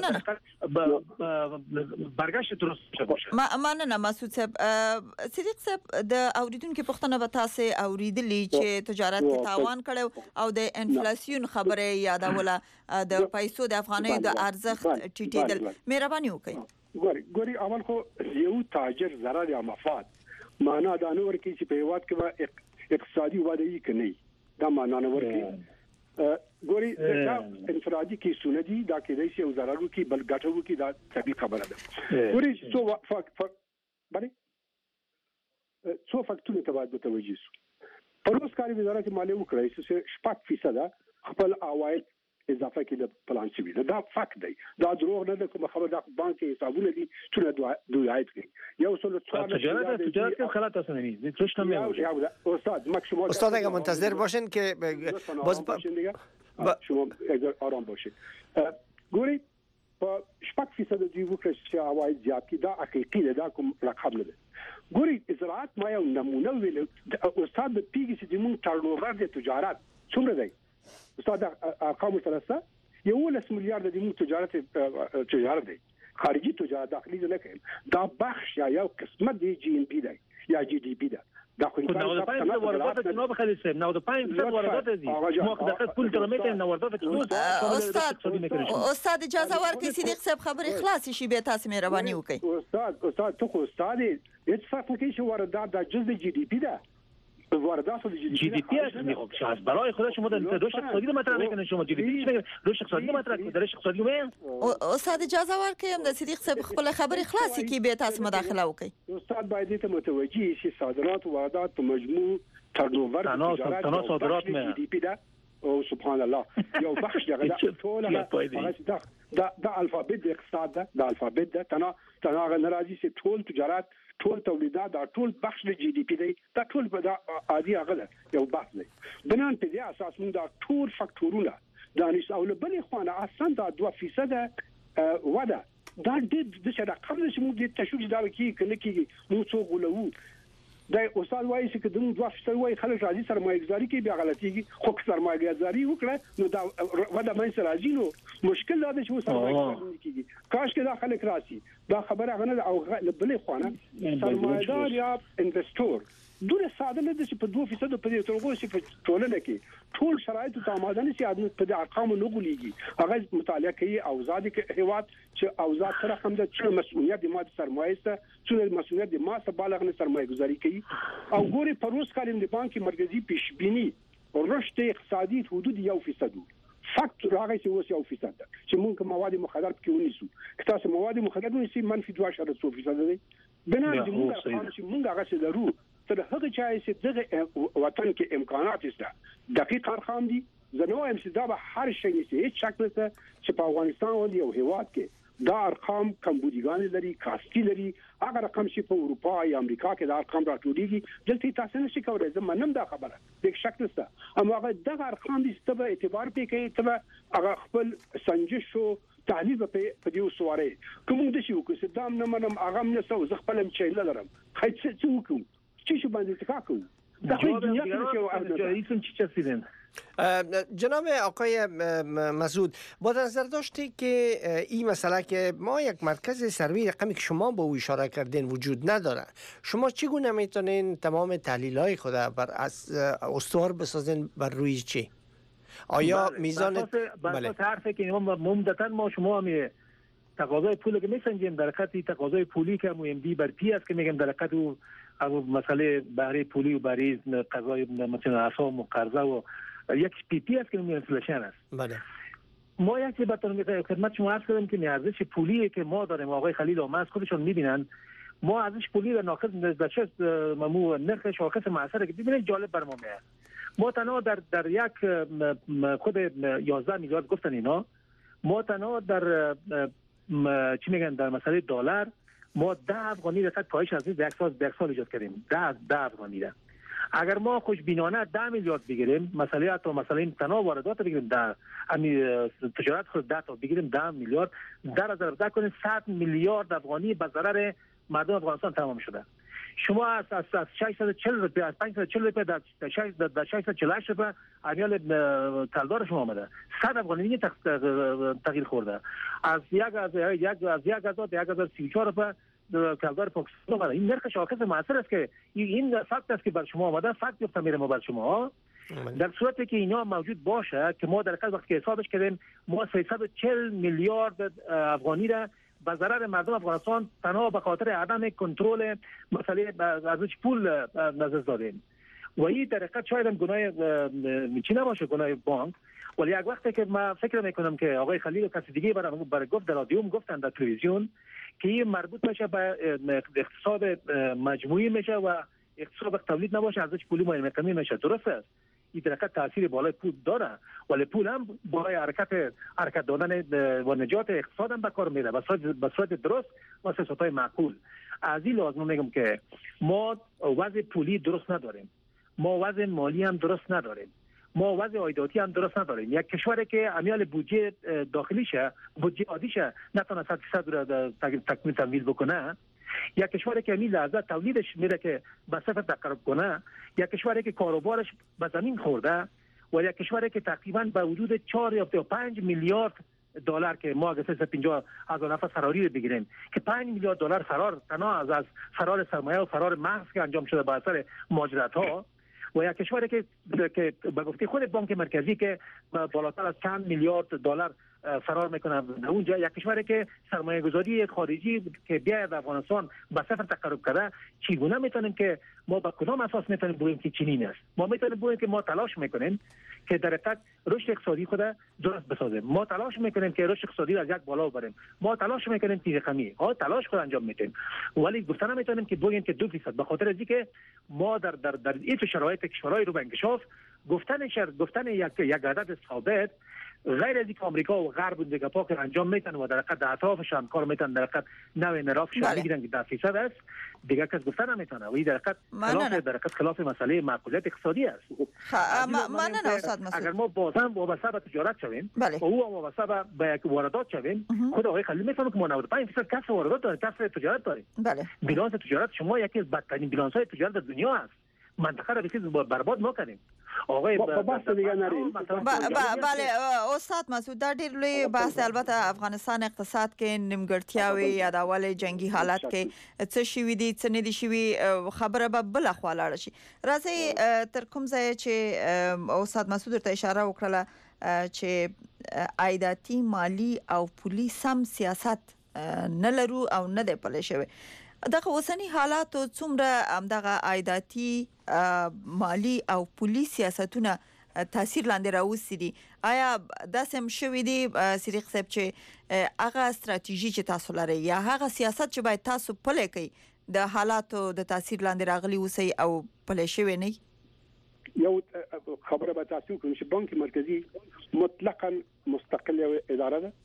Speaker 2: برگشت درست باشه.
Speaker 3: مننه مسعود صاحب. صدیق صاحب د اوریدونکو پوښتنه به تاسو اوریدلې چې تجارت کې تاوان کړو او د انفلیسیون خبره یادوله د پیسو د افغانۍ د ارزښت ټیټېدل. مهرباني وکړئ.
Speaker 5: ګوري اول خو یو تاجر ضرر یا مفاد معنا دا نه ورکی چې په هیواد کې اقتصادي وده یې کني، دا معنا نه ورکی. ګوري دا انفرادي کیسونه دي، دا کې د یو ضرر وکي بل ګټه وکي، دا طبيعي خبره ده. ګوري څو فاکتورونه ته باید متوجه شو. پروس کاری وزارت مالیه وکړي چې 6% خپل عواید اضافه کړي د پلان شوی دا فاکت دی، دا دروغ نه ده. کوم خبره د بانک حسابونه دي چې دوی عاید کوي. یو څل
Speaker 2: تجارت کې خلات اصلا نه توش نمیاد.
Speaker 4: استاد اگه منتظر باشین که باز
Speaker 5: شما اگر آرام باشید. ګوري په 6% د وکړي چې عواید زیات کی، دا حقیقي ده، دا کوم رقم نه ده. ګوري زراعت ما یو نمونه ویل استاد د پیګي چې موږ ټرنوور د تجارت څومره دی استاد ارقام ثلاثه 11 میلیارد د تجارت دی، خارجي تجارت داخلي نه کوي. دا بخش یا قسمت دی جی ان پی دی یا جی D پی ده. دا خو
Speaker 2: نه 95% واردات جناب خلیل صاحب 95% واردات دي. ما دقیق پول ترمته نه واردات
Speaker 3: استاد اجازه ورکړئ صدیق صاحب خبري خلاص شي به تاسو مهرباني وکړئ.
Speaker 5: استاد ته خو استاد هیڅ فرق نه کوي چې واردات د جزء جی D پی ده. واردات جی دی پی است
Speaker 2: برای خود شما در رشد اقتصادی مطرح میکنید. شما جی دی پی رشد اقتصادی مطرح کنید. رشد اقتصادی مه
Speaker 3: استاد اجازه ورکړئ د صدیق صاحب خپل خبري خلاصي کی به تاسو مداخله وکړئ.
Speaker 5: استاد باید ته متوجي شي صادرات و واردات په مجموع ترنوور
Speaker 2: تنها صادرات مه
Speaker 5: جی دی پی ده او سبحان الله یو بخش دغه ټول دا الفابet د اقتصاد ده، د الفابet ده تنها ناراضي سي ټول تجارت ټول تولیدات دا ټول بخش د جی D پی دی، دا ټول په دا عادي هغه یو بحث دی. بنان په دې اساس موږ دا ټول فاکتورونه دانش او بلې خوانه اصلا دا 2% وده دا د څه رقم چې موږ د تشویش دا کیږي موږ څو غلو دا استاد وایي چې کوم 2% وایي خلک راځي سرمایه‌گذاري کوي بیا غلطيږي، خو سرمایه‌گذاري وکړه نو دا وده مې سره راځي. نو مشکل دا دی چې سرمایه‌گذاري کوي کاش کې دا خلک راسي. دا خبره غنه او بلې خوانه سرمایه‌دار یا انویسټور دوی ساده نه دي چې په 2% په دې ترغو چې په ټولنه کې ټول شرایط ته آماده نشي ادمه په دې ارقام نه غولېږي. هغه مطالعه کوي او ځادي کې هیواد چې اوزاد سره هم د مسؤلیت د ماده سرمایه سره چې مسؤلیت د ما سره بالغ نه سرمایه گذاري کوي. او ګوري په روس کالم د بانک مرکزی پیشبینی رشد اقتصادي حدود 1% فقط راغی چې اوس 1% ده چې موږ مواد مخدر کې ونیسو. که تاسو مواد مخدر ونیسئ -2.3% دی. بنا د موږ چې موږ هغه څه درو تر هغه چا چې دغه وطن کې امکانات شته دقیق ارقام دي. زه نو هم چې دا به هر شي نشي هیڅ شک نشته چې په افغانستان باندې یو هیواد کې دا ارقام کمبودیګان لري، کاستی لري. هغه رقم چې په اروپا یا امریکا کې دا ارقام راټولېږي دلته تاسو نشئ کولای. زه منم دا خبره هیڅ شک نشته، اما هغه دغه ارقام دي چې په اعتبار پې کوي ته هغه خپل سنجش شو تعلیب په دې وسواره کوم د شي وکړي چې دام نه منم هغه نه سو زه خپل چیل لرم خې څه وکړم چې باندې تکا کوم دا دنیا کې
Speaker 2: چی چسیدن.
Speaker 4: جناب آقای مسعود با نظر داشتی که این مسئله که ما یک مرکز سروی رقمی که شما به او اشاره کردین وجود نداره، شما چگونه میتونین تمام تحلیل‌های خود بر استوار بسازین بر روی چی؟ آیا میزان
Speaker 2: بله حرفی که عمدتاً ما شما می تقاضای پولی که میسنجیم در خط تقاضای پولی که MMD بر پی است که میگم در خط او مسئله بهره پولی و بهره قضای مثلا اسام و قرضه و یک پی پی است که انفلیشن است.
Speaker 4: بله.
Speaker 2: ما یک بطور خدمت شما عرض کردم که ارزش پولی که ما داریم آقای خلیل و ماز خودشون میبینن ما ارزش پولی و ناقص نشست ممو نرخ شاخص معاصر که ببینید جالب بر ما میاد. ما تنها در یک خود 11 میلیارد گفتن اینا، ما تنها در چی میگن در مسئله دلار ما 10 افغانی رسد پایش از یک سال ایجاد کردیم. 10 افغانی ده. اگر ما خوشبینانه 10 میلیارد بگیریم، مثلا تا مثلا تنها واردات بگیریم 10 تجارت خود 10 تا بگیریم 10 میلیارد در از ضرب کنیم 100 میلیارد افغانی به ضرر مردم افغانستان تمام شده. شما از 640 روپیه از 540 روپیه در 648 روپیه امیال تلدار شما آمده. 100 افغانی دیگه تغییر خورده. از 1034 روپیه کلدار پاکستان آمده. این نرخ شاخص معاصر است که این فکت است که بر شما آمده، فکت گفتم میره ما بر شما. در صورتی که اینا موجود باشه که ما در حقیقت وقتی حسابش کردیم ما 340 میلیارد افغانی را به ضرر مردم افغانستان تنها به خاطر عدم کنترل مسئله ارزش پول نظر دادیم و این در حقیقت شاید هم گناه چی نباشه، گناه بانک، ولی یک وقتی که من فکر میکنم که آقای خلیل و کسی دیگه برای گفت در رادیو گفتن در تلویزیون که این مربوط میشه به اقتصاد مجموعی میشه و اقتصاد تولید نباشه، ارزش پولی ما کمی میشه. درست است، این در حقیقت تاثیر بالای پول داره، ولی پول هم برای حرکت دادن و نجات اقتصاد هم به کار میره به صورت درست و سیاست‌های معقول. از این لازم میگم که ما وضع پولی درست نداریم، ما وضع مالی هم درست نداریم، ما وضع عایداتی هم درست نداریم. یک کشوری که امیال بودجه داخلیشه، بودجه عادیشه نتونه 100% تکمیل تمویل بکنه، یک کشوری که این لحظه تولیدش میره که به صفر تقرب کنه، یک کشوری که کاروبارش به زمین خورده و یک کشوری که تقریبا به حدود 4 یا 5 میلیارد دلار که ما اگه 350,000 نفر فراری رو بگیریم که 5 میلیارد دلار فرار تنها از فرار سرمایه و فرار محض که انجام شده با اثر مهاجرت ها و یک کشوری که به گفته خود بانک مرکزی که بالاتر از چند میلیارد دلار فرار میکنه اونجا، یک کشوری که سرمایه گذاری خارجی که بیاید افغانستان به صفر تقرب کرده، چگونه میتونیم که ما با کدام اساس میتونیم بگوییم که چنین است؟ ما میتونیم بگوییم که ما تلاش میکنیم که در حقیقت رشد اقتصادی خود درست بسازیم، ما تلاش میکنیم که رشد اقتصادی را از یک بالا ببریم، ما تلاش میکنیم که رقمی تلاش خود انجام میدیم، ولی گفتن میتونیم که بگوییم که 2% به خاطر از اینکه ما در این شرایط کشورهای رو به انکشاف گفتن یک عدد ثابت غیر از اینکه آمریکا و غرب و دیگه پاک انجام میتن و در حقیقت اطرافش هم کار میتن، در حقیقت نوع نرافشون میگیرن که 10% است، دیگه کس گفتن نمیتونه و این در حقیقت خلاف مسئله معقولیت اقتصادی است. اگر ما بازم وابسته به تجارت شویم و او هم وابسته به واردات شویم، خود آقای خلیل میفهمه که ما 95% کسب واردات داریم، کسب تجارت داریم. بیلانس تجارت شما یکی از بدترین بیلانس‌های تجارت در دنیا است. منطقه را بسیار برباد نکنیم. آقای
Speaker 5: بحث دیگه نریم.
Speaker 3: بله استاد مسعود، در ډیر لوی بحث البته افغانستان اقتصاد کې نیمګړتیاوې یا د اول جنگي حالت کې څه شوي دي څه نه دي شوي خبره به بل خوا لاړه شي. راځي تر کوم ځای چې استاد مسعود ته اشاره وکړه چې عایداتي مالی او پولی سم سیاست نه لرو او نه دی پلی شوی. دغه اوسنی حالاتو څومره دغه عایداتي مالی او پولی سیاستونه تاثیر لاندې راوستي دي؟ آیا داسې هم شوي دي صدیق صاحب چې هغه استراتیژي چې تاسو لرئ یا هغه سیاست چې باید تاسو پلی کړئ د حالاتو د تاثیر لاندې راغلي اوسئ او پلی شوی نه؟
Speaker 5: یو خبره به تاسو کوم چې بانک مرکزی مطلقاً مستقله اداره ده،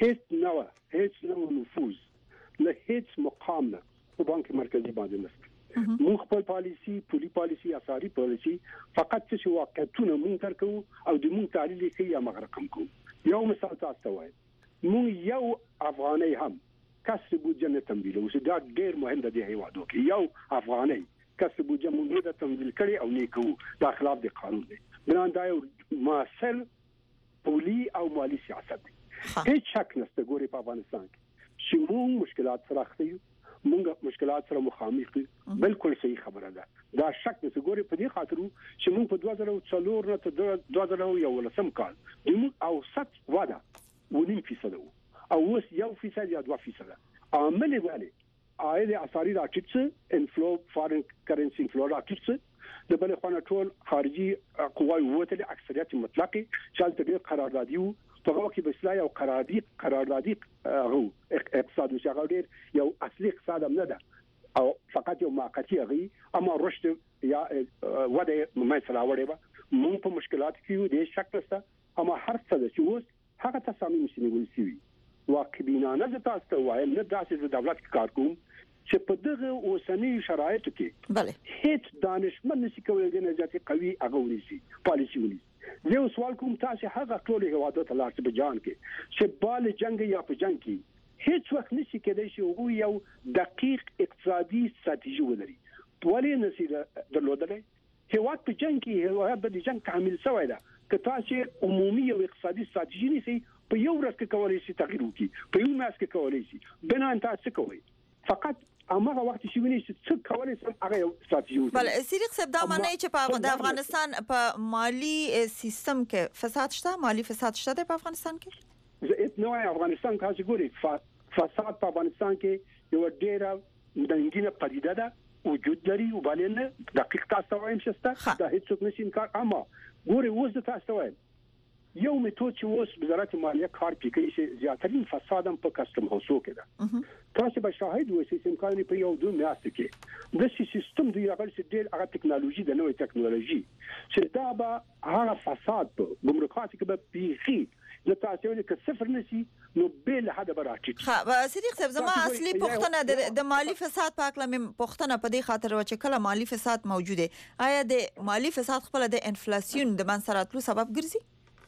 Speaker 5: هیڅ نوع نفوذ له هیڅ مقام نه په بانک مرکزی باندې نشته. مونږ خپل پالیسی، پولی پالیسی، اسعاری پالیسی فقط چې واقعیتونه مونږ ترکو او د مونږ تحلیل یې یا مغرقم کوو. یو مثال تاسو ته وایم، مونږ یو افغاني هم کسر بودجه نه تمویلوو چې دا ډېر مهم دی د هیوادو کې. یو افغاني کسر بودجه مونږ نه تمویل کړي او نه کوو، دا خلاف د قانون دی. بنان دا یو معاصر پولی او مالی سیاست دی. هیڅ شک نشته ګوري په افغانستان کې چې مونږ مشکلات سره اخته یو، مونږ مشکلات سره مخامخ یو. بالکل صحیح خبره ده، دا شک نشته ګوري په دې خاطر چې مونږ په 2004 نه تر 2011 کال موږ اوسط وده 1.5% او اوس 1% یا 2%. عامل ولې عاید اسعاری راټیټ څه، انفلو فارن کرنسي انفلو راټیټ څه، د بل خو نه ټول خارجي قواوی وته اکثریت مطلقي چې د قراردادي په هغه کې به اصلاح او قراردادي هغه اقتصاد او شغالیر یو اصلي اقتصاد نه ده او فقط یو موقتی غي اما رشد یا وده مثلا وړي مون په مشکلات کې د شک نشته اما هر څه چې اوس هغه تصامیم چې نیول شوي واقعبینانه د تاسو ته وایم نه داسې د دولت کار کوم چې په دغه اوسنی شرایطو کې
Speaker 3: بله
Speaker 5: هیڅ دانشمند نشي کولای د نجات قوي هغه ونیسي پالیسي ونیسي زه سوال کوم تاسو هغه ټول هوادات لار څخه بجان کې چې بال جنگ یا په جنگ کې هیڅ وخت نشي کېدای چې هغه یو دقیق اقتصادي ستراتیژي ولري ولې نشي درلودلای هیواد په جنگ کې هیواد د جنگ کامل شوی ده که تاسو عمومي او اقتصادي ستراتیژي نشي په یو ورځ کې کولای شي تغییر وکړي په یو میاشت کې کولای شي بنا تاسو کوي فقط امغه وخت شي ونی چې څه کولای سم هغه یو ستراتیژي وکړي
Speaker 3: بل سریق صاحب دا معنی چې په د افغانستان په مالی سیستم کې فساد شته مالی فساد شته په افغانستان کې
Speaker 5: زه نو افغانستان کاسي ګوري فساد په افغانستان کې یو ډیره دنګینه پدیده ده وجود لري او باندې دقیق تاسو وایم شسته دا هیڅ نشي انکار اما ګوري وز تاسو وایم یو میتود چې اوس وزارت مالیه کار کوي چې زیاترین فساد هم په کسټم هاوسو کې ده تاسو به شاهد وئ چې امکان په یو دوه میاشت کې د سیستم دی هغه چې ډېر هغه ټکنالوژي د نوې ټکنالوژي چې دا به هغه فساد په ګمرکات کې به پیخي د تاسو کې صفر نشي نو بل حدا براټی
Speaker 3: ها صدیق صاحب زما اصلي پوښتنه د مالی فساد په اړه مې پوښتنه په دې خاطر و چې کله مالی فساد موجوده آیا د مالی فساد خپل د انفلیسیون د منسراتلو سبب ګرځي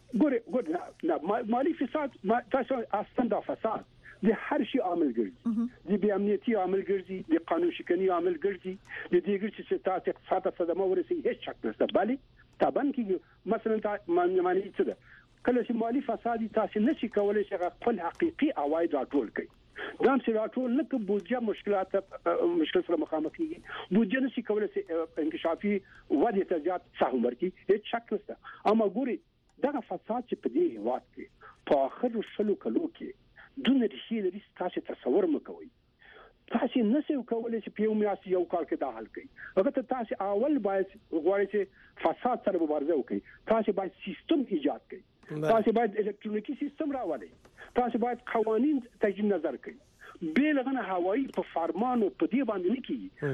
Speaker 5: ګوره نه مالی فساد تاسو اصلا دا فساد د هر شي عامل ګرځي د بی امنیتي عامل ګرځي د قانون شکنی عامل ګرځي د دې ګرځي چې تاسو اقتصاد صدمه ورسي هیڅ شک نشته بلی طبعا کې مثلا معنی څه ده کله چې مالی فساد تاسو نشي کولای چې خپل حقيقي عواید راټول کړئ دا چې راټول نه کې بودجه مشکل سره مخامخ کیږي بودجه نشي کولای چې انکشافي وده ته زیات سهم ورکړي هیڅ شک نشته اما ګوري دا فساد چې په دې هیواد کې په اخر شلو کلو کې دونه رشي لري تاسو تصور مکوئ تاسو نشئ کولای چې په یو میاشت یو کال کې دا حل کړئ هغه تاسو اول باید غواړئ چې فساد سره مبارزه وکړئ تاسو باید سیستم ایجاد کړئ تاسو باید الکترونیکی سیستم راوړئ تاسو باید قوانين تجدید نظر کړئ بیلغه هوایی په فرمان او په دې باندې نه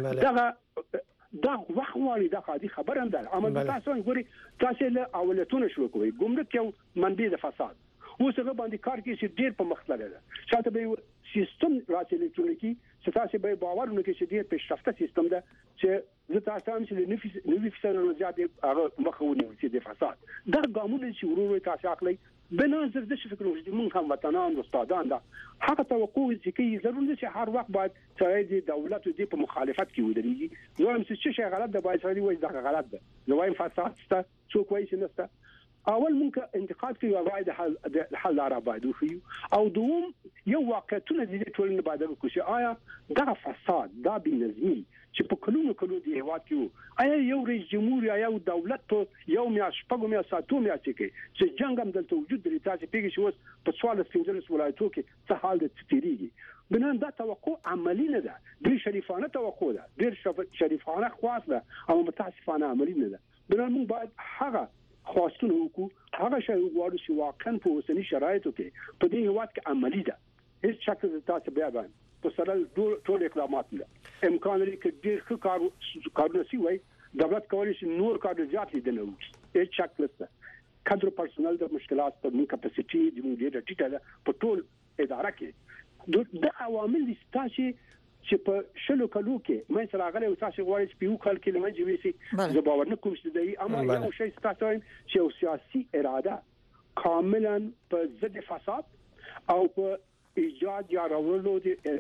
Speaker 5: کیږي دا وخت واري دا قاضي خبر هم ده اما تاسو ګوري تاسو له اولتونه شروع کوي ګمرک یو منبع د فساد اوس هغه باندې کار کوي چې ډیر په مخته ده شاته به سیستم راځي الکترونیکی چې تاسو به باور ونه کړئ چې ډیر پیشرفته سیستم ده چې زه تاسو هم چې نوې فساد زیات هغه مخاوني چې د فساد دا ګامونه چې ورو تاسو عقلي بنظر د فکر وجود مونږ هم وطنان او استادان ده هغه توقع چې ضروري چې هر وخت باید چې د دولت د په مخالفت کې ودرېږي نو هم چې شي غلط ده باید سړي وایي دا غلط ده نو وایم فساد ست څو کوي چې نسته اول مونږ انتقاد کوي وايد د حل لاره باید وخیو او دوم یو واقعیتونه د ټولنې باید وکړي آیا دا فساد دا بنظمي چې په کلونو دی هیواد کې آیا یو رئیس جمهور یا یو دولت په یو میاشت پګو میاشت ساتو میاشت کې چې جنگ هم دلته وجود لري تاسو پیږي چې اوس په 14 ولایتو کې څه حال د تیریږي بنان دا توقع عملی نه ده ډیر شریفانه توقع ده ډیر شریفانه خواست ده او متاسفانه عملی نه ده بنان موږ باید هغه خواستونه وکړو هغه شی وغواړو چې واقعا په اوسنی شرایطو کې په دې هیواد کې عملی ده هیڅ شک تاسو بیا باندې په سره ټول اقدامات دي امکان لري چې ډیر ښه کارونه سی وای دولت کولی شي نور کار زیات لیدنه وکړي هیڅ شک نشته کادر پرسونل د مشکلات په من کپاسټي د موږ ډیره ټیټه په ټول اداره کې د عوامل دي چې په شلو کلو کې مې سره غلې او تاسو غواړئ چې په یو کال کې لمنځه ویسي زه باور نه کوم چې دی اما یو شی تاسو چې یو سیاسي اراده کاملا په ضد فساد او په ایجاد یا راوړلو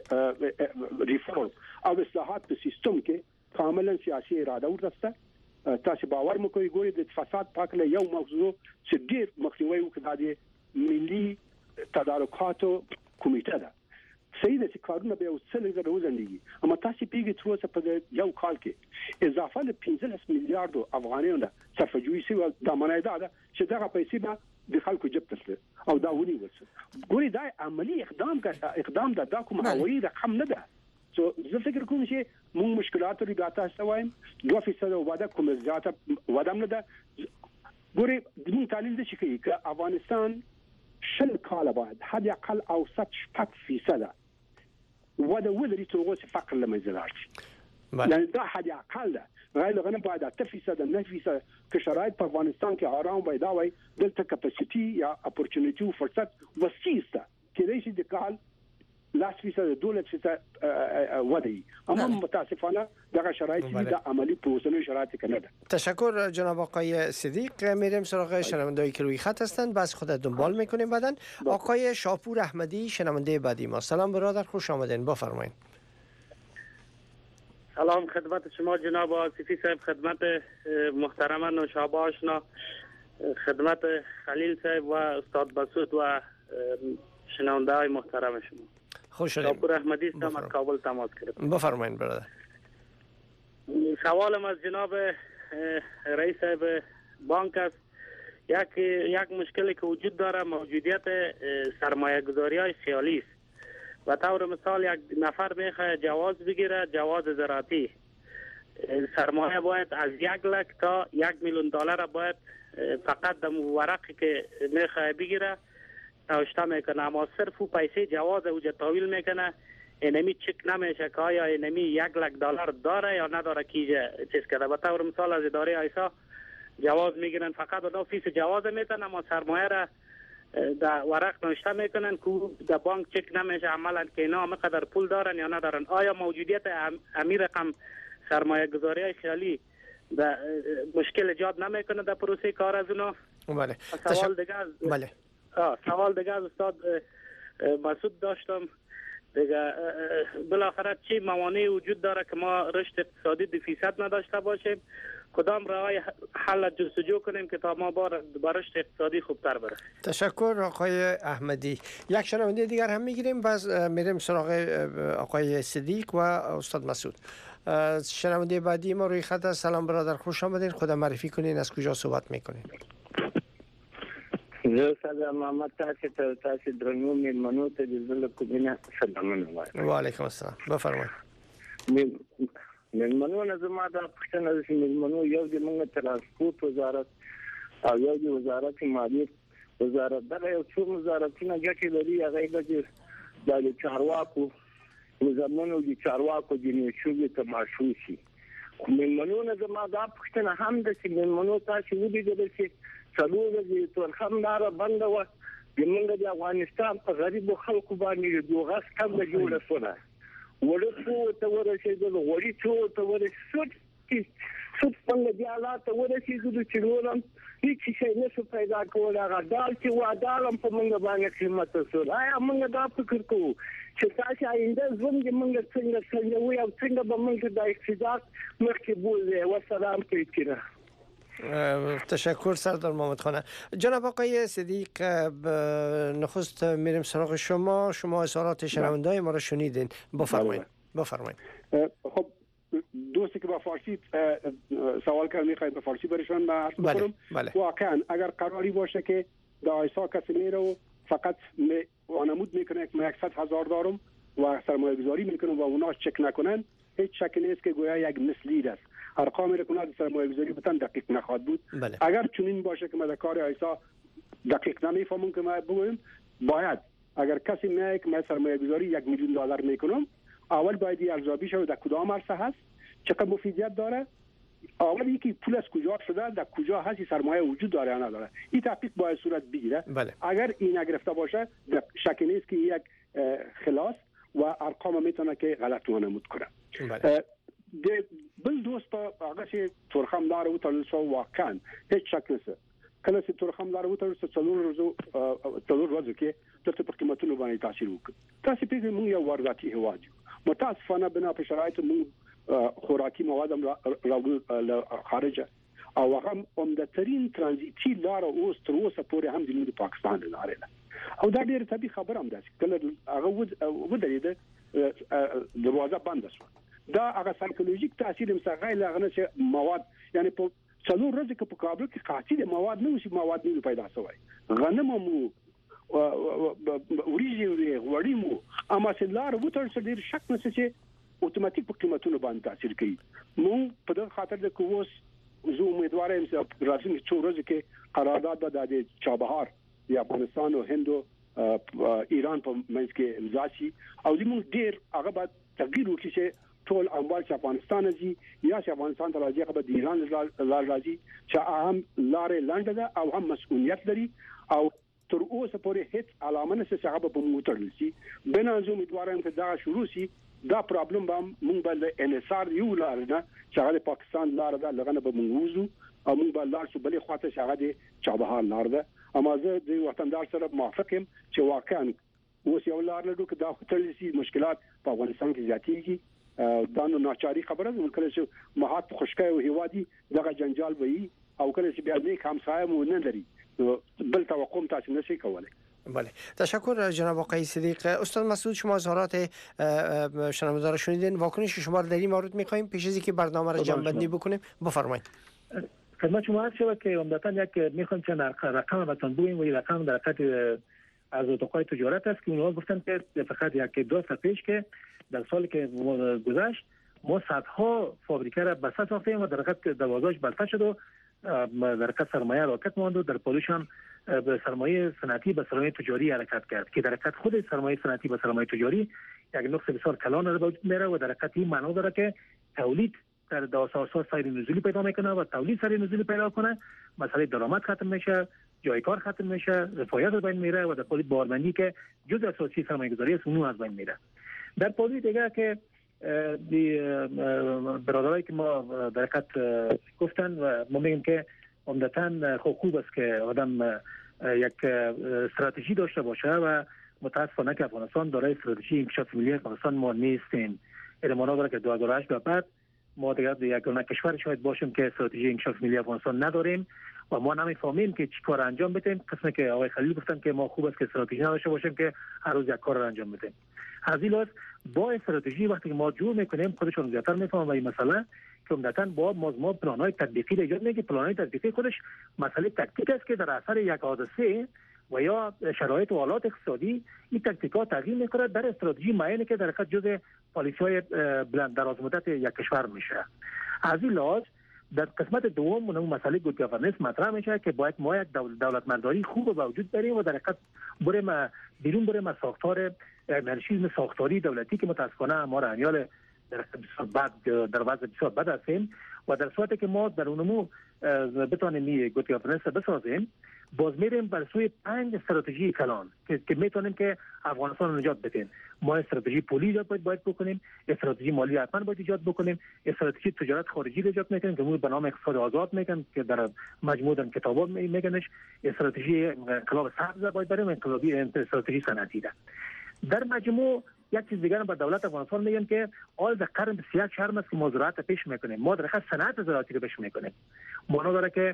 Speaker 5: د ریفورم او اصلاحات په سیستم کې کاملا سیاسي اراده ورسته تاسو باور مو کوي ګوري د فساد پاکله یو موضوع چې ډیر مخنیوي وکړه د ملي تدارکاتو کمیټه ده صحیح ده چې کارونه به وسله غوښندي اما تاسو پیګی تر اوسه په یو کال کې اضافه ل 15 میلیارډ افغانیو ده صرفجوي سي د منایده ده چې دغه پیسې به د خلکو جب تسله او دا ونی وسه ګوري دا عملی اقدام ده دا کوم هوایي رقم نه ده زه فکر کوم چې موږ مشکلات لري دا تاسو وایم 2% وعده کوم زیاته وعده نه ده ګوري د موږ تعلیل د شي کې افغانستان شل کال بعد حد اقل اوسط 8% وعده ولري توغه فقر لمنځ لاړ يعني دا حد اقل ده غیر غنم باید 8% 9% که شرایط په افغانستان کې آرام پیدا وي دلته کپاسټي یا اپورتونټی او فرصت وسیع است کې رئیس د کال لاس فیصد دولت فیصد ودی اما متاسفانه دغه شرایط د عملی پروسه شرایط کنه ده.
Speaker 4: تشکر جناب آقای صدیق. میریم سراغ شنونده‌ای که روی خط هستند بعد خود دنبال میکنیم. بعدن آقای شاپور احمدی شنونده بعدی ما. سلام برادر، خوش آمدین، بفرمایید.
Speaker 8: سلام خدمت شما جناب آصفی صاحب، خدمت محترم نوشابه آشنا، خدمت خلیل صاحب و استاد مسعود و شنونده های محترم شما.
Speaker 4: خوش شدیم.
Speaker 8: شاپور احمدی هستم از کابل تماس گرفتم.
Speaker 4: بفرمایید برادر.
Speaker 8: سوالم از جناب رئیس صاحب بانک است. یک مشکلی که وجود داره موجودیت سرمایه گذاری های خیالی است. و طور مثال یک نفر میخواد جواز بگیره، جواز زراعتی، سرمایه باید از 1 لک تا 1 میلیون دلار باید فقط در ورقی که میخواد بگیره نوشته میکنه، اما صرف او پیسه جواز اوجه تحویل میکنه، اینمی چک نمیشه که آیا اینمی 1 لک دلار داره یا نداره که چیز کرده. به طور مثال از اداره ایسا جواز میگیرن، فقط اونا فیس جواز میتن اما سرمایه را در ورق نوشته میکنن که در بانک چک نمیشه عملا که اینا همقدر پول دارن یا ندارن. آیا موجودیت امی رقم سرمایه گذاری خیالی در مشکل ایجاد نمیکنه در پروسه کار از اونا؟
Speaker 4: بله.
Speaker 8: سوال دیگه
Speaker 4: بله.
Speaker 8: سوال دیگه از استاد مسعود داشتم دیگه، بالاخره چی موانعی وجود داره که ما رشد اقتصادی 2% نداشته باشیم؟ کدام راهی حل جستجو کنیم که تا ما با رشد اقتصادی خوبتر بره؟
Speaker 4: تشکر آقای احمدی. یک شنونده دیگر هم میگیریم باز میریم سراغ آقای صدیق و استاد مسعود. شنونده بعدی ما روی خط است. سلام برادر، خوش آمدین. خود معرفی کنین، از کجا صحبت میکنین؟
Speaker 9: سلام محمد تاسو درنو میلمنو ته د زړه کومه سلامونه وایم.
Speaker 4: و علیکم السلام، بفرمایئ.
Speaker 9: میلمنو نه زما د پښتنه د میلمنو یو د موږ ترانسپورت وزارت او یو د وزارت مالیه وزارت دغه یو څو وزارتونه ګټې لري، هغه د چارواکو وزارتونو د چارواکو د نشوګي تماشو شي. میلمنو نه زما د پښتنه هم د میلمنو تاسو ولیدل چې څلور د تورخم لاره بنده و، زمونږ د افغانستان په غریبو خلکو باندې دوغه څنګه جوړه شوه، ورته ته ورسېدل، غوړي ته ورسېد، څه څنګه د حالات ورسېدل چې ورم هیڅ شي نشو پیدا کول. هغه دال چې وادالم په موږ باندې قیمت وسول. آیا موږ دا فکر کوو چې تاسو آینده ژوند موږ څنګه وي او څنګه به موږ د اقتصاد مخکې بوزي؟ والسلام علیکم.
Speaker 4: تشکر سردار محمد خانه. جناب آقای صدیق، نخست میریم سراغ شما اظهارات شنونده‌های ما را شنیدین، بفرمایید.
Speaker 5: خب دوستی که با فارسی سوال کردن میخواید به فارسی برشان عرض بکنم. واقعا اگر قراری باشه که در آیسا کسی میره و فقط وانمود میکنه که من 100,000 دارم و سرمایه گذاری میکنم و اونا چک نکنن، هیچ شکی نیست که گویا یک مسلید است. ارقام رکنات سرمایه گذاری بتن دقیق نخواهد بود. اگر چنین باشه که ما در کار ایسا دقیق نمیفهمم که ما بگویم، باید اگر کسی میگه که من سرمایه گذاری 1 میلیون دلار میکنم، اول باید ارزیابی شه در کدام عرصه هست، چقدر مفیدیت داره، اول یکی پول از کجا شده، در کجا هست، سرمایه وجود داره یا نداره، این تحقیق باید صورت بگیره. اگر این نگرفته باشه شکی نیست که یک خلاص و ارقام میتونه که غلط وانمود کنه. بل دوستا هغه چې تورخم لار وتړل شو، واقعا هیڅ شک نشته کله چې تورخم لار وتړل شو څلور ورځې کې دلته په قیمتونو باندې تاثیر وکړ. تاسو پیژنئ موږ یو وارداتي هیواد یو، متاسفانه بنا په شرایطو موږ خوراکي مواد هم راوړل خارجه او هغه عمدترین ترانزیتي لار اوس تر اوسه پورې هم د پاکستان لاره ده او دا ډېر طبيعي خبره هم ده چې کله هغه ودرېده دروازه بنده شوه. دا هغه سایکولوژیک تاثیر مسغای لغنه چې مواد یعنی په څلور ورځې کې په کابل کې قاطع مواد نه وشي، مواد نه پیدا شوی، غنم مو وریجې وړي مو، اما چې لار وتر څه ډیر شک نشي چې اتوماتیک په قیمتونو باندې تاثیر کوي. مون په دغه خاطر د کووس زه امیدوار یم چې راتلونکي څو ورځې کې قرارداد به د چابهار د افغانستان او هند او ایران په منځ کې امضا شي او زموږ ډیر هغه به تغییر وکړي چې ټول اموال چې افغانستان ځي یا چې افغانستان ته راځي هغه د ایران لار راځي چې هم لارې لنډه ده او هم مسؤلیت لري او تر اوسه پورې هیڅ علامه نشته چې هغه په موټر لسی. بنا زه امیدوار یم چې دا شروع شي دا پرابلم به مونږ بل انحصار یو لار نه چې هغه د پاکستان لار ده لغنه به مونږ وزو او مونږ بل لار شو بلې خواته چې هغه د چابهار لار ده. اما زه د وطندار سره موافق یم چې واقعا اوس یو لار لرو چې دا تلسي مشکلات په افغانستان کې زیاتېږي. دا نو ناچاري خبره ده کله چې مهات خوشکای او هوادي دغه جنجال وي او کله چې بیا دې همسایه مو نه لري بل توقع تاسو نشي کولای.
Speaker 4: بله تشکر جناب آقای صدیق. استاد مسعود شما اظهارات شنوندگان را شنیدین. واکنش شما را در این مورد می‌خوایم پیش از اینکه برنامه را جمع‌بندی بکنیم بفرمایید.
Speaker 2: خدمت شما عرض شود که عمدتاً یک می‌خوام چند رقم بهتون بگویم و این رقم در حقیقت از اتاق‌های تجارت است که اونها گفتن که فقط یک دو سال پیش که در سالی که گذشت ما صدها فابریکه را بسته ساختیم و در حقیقت دوازده‌اش بسته شد و در حقیقت سرمایه راکت ماند و در پالوش هم به سرمایه صنعتی به سرمایه تجاری حرکت کرد که در حقیقت خود سرمایه صنعتی به سرمایه تجاری یک نقص بسیار کلان را به وجود میاره و در حقیقت این معنا داره که تولید در داساسا سیر نزولی پیدا میکنه و تولید سیر نزولی پیدا کنه مسئله درآمد ختم میشه جای کار ختم میشه رفاهیت از بین میره و در پالی بارمندی که جزء اساسی سرمایه‌گذاری است اون از بین میره. در پالی دیگه که برادرایی که ما در حقیقت گفتن و ما میگیم که عمدتاً خوب است که آدم یک استراتژی داشته باشه و متاسفانه که افغانستان دارای استراتژی انکشاف ملی افغانستان ما نیستیم. این معنا داره که 2008 به بعد ما دیگه یگانه کشور شاید باشیم که استراتژی انکشاف ملی افغانستان نداریم و ما نمیفهمیم که چی کار انجام بدیم. قسمی که آقای خلیل گفتن که ما خوب است که استراتژی داشته باشیم که هر روز یک کار را انجام بدیم. از این لحاظ با استراتژی وقتی ما جور میکنیم خودشون زیاتر میفهمن و این مسئله که عمدتاً با ما پلان‌های تطبیقی را ایجاد میکنیم. پلان‌های تطبیقی خودش مسئله تکتیک است که در اثر یک حادثه و یا شرایط و حالات اقتصادی این تکتیک‌ها تغییر میکنه در استراتژی معینی که در حقیقت جزء پالیسی‌های بلند دراز مدت یک کشور میشه. از این لحاظ در قسمت دوم اون مسئله گود گاورننس مطرح میشه که باید ما یک دولت مرداری خوب به وجود بیاریم و در حقیقت بریم بیرون بریم از ساختار منشیزم ساختاری دولتی که متاسفانه ما را انیال در وضع بسیار بد هستیم و در صورتی که ما در اونمو بتونیم گود گاورننس بسازیم باز میریم بر سوی 5 استراتژی کلان که میتونیم که افغانستان رو نجات بدیم. ما استراتژی پولی ایجاد باید بکنیم، استراتژی مالی حتما باید ایجاد بکنیم، استراتژی تجارت خارجی رو ایجاد میکنیم که ما به نام اقتصاد آزاد میگن که در مجموعه کتابا میگنش، استراتژی انقلاب سبز باید بریم، استراتژی صنعتی ده. در مجموع یک چیز دیگر به دولت افغانستان میگم که آل در قرن 31 شرم است که ما زراعت پیش میکنیم. ما در حقیقت صنعت زراعتی رو پیش میکنیم. معنا داره که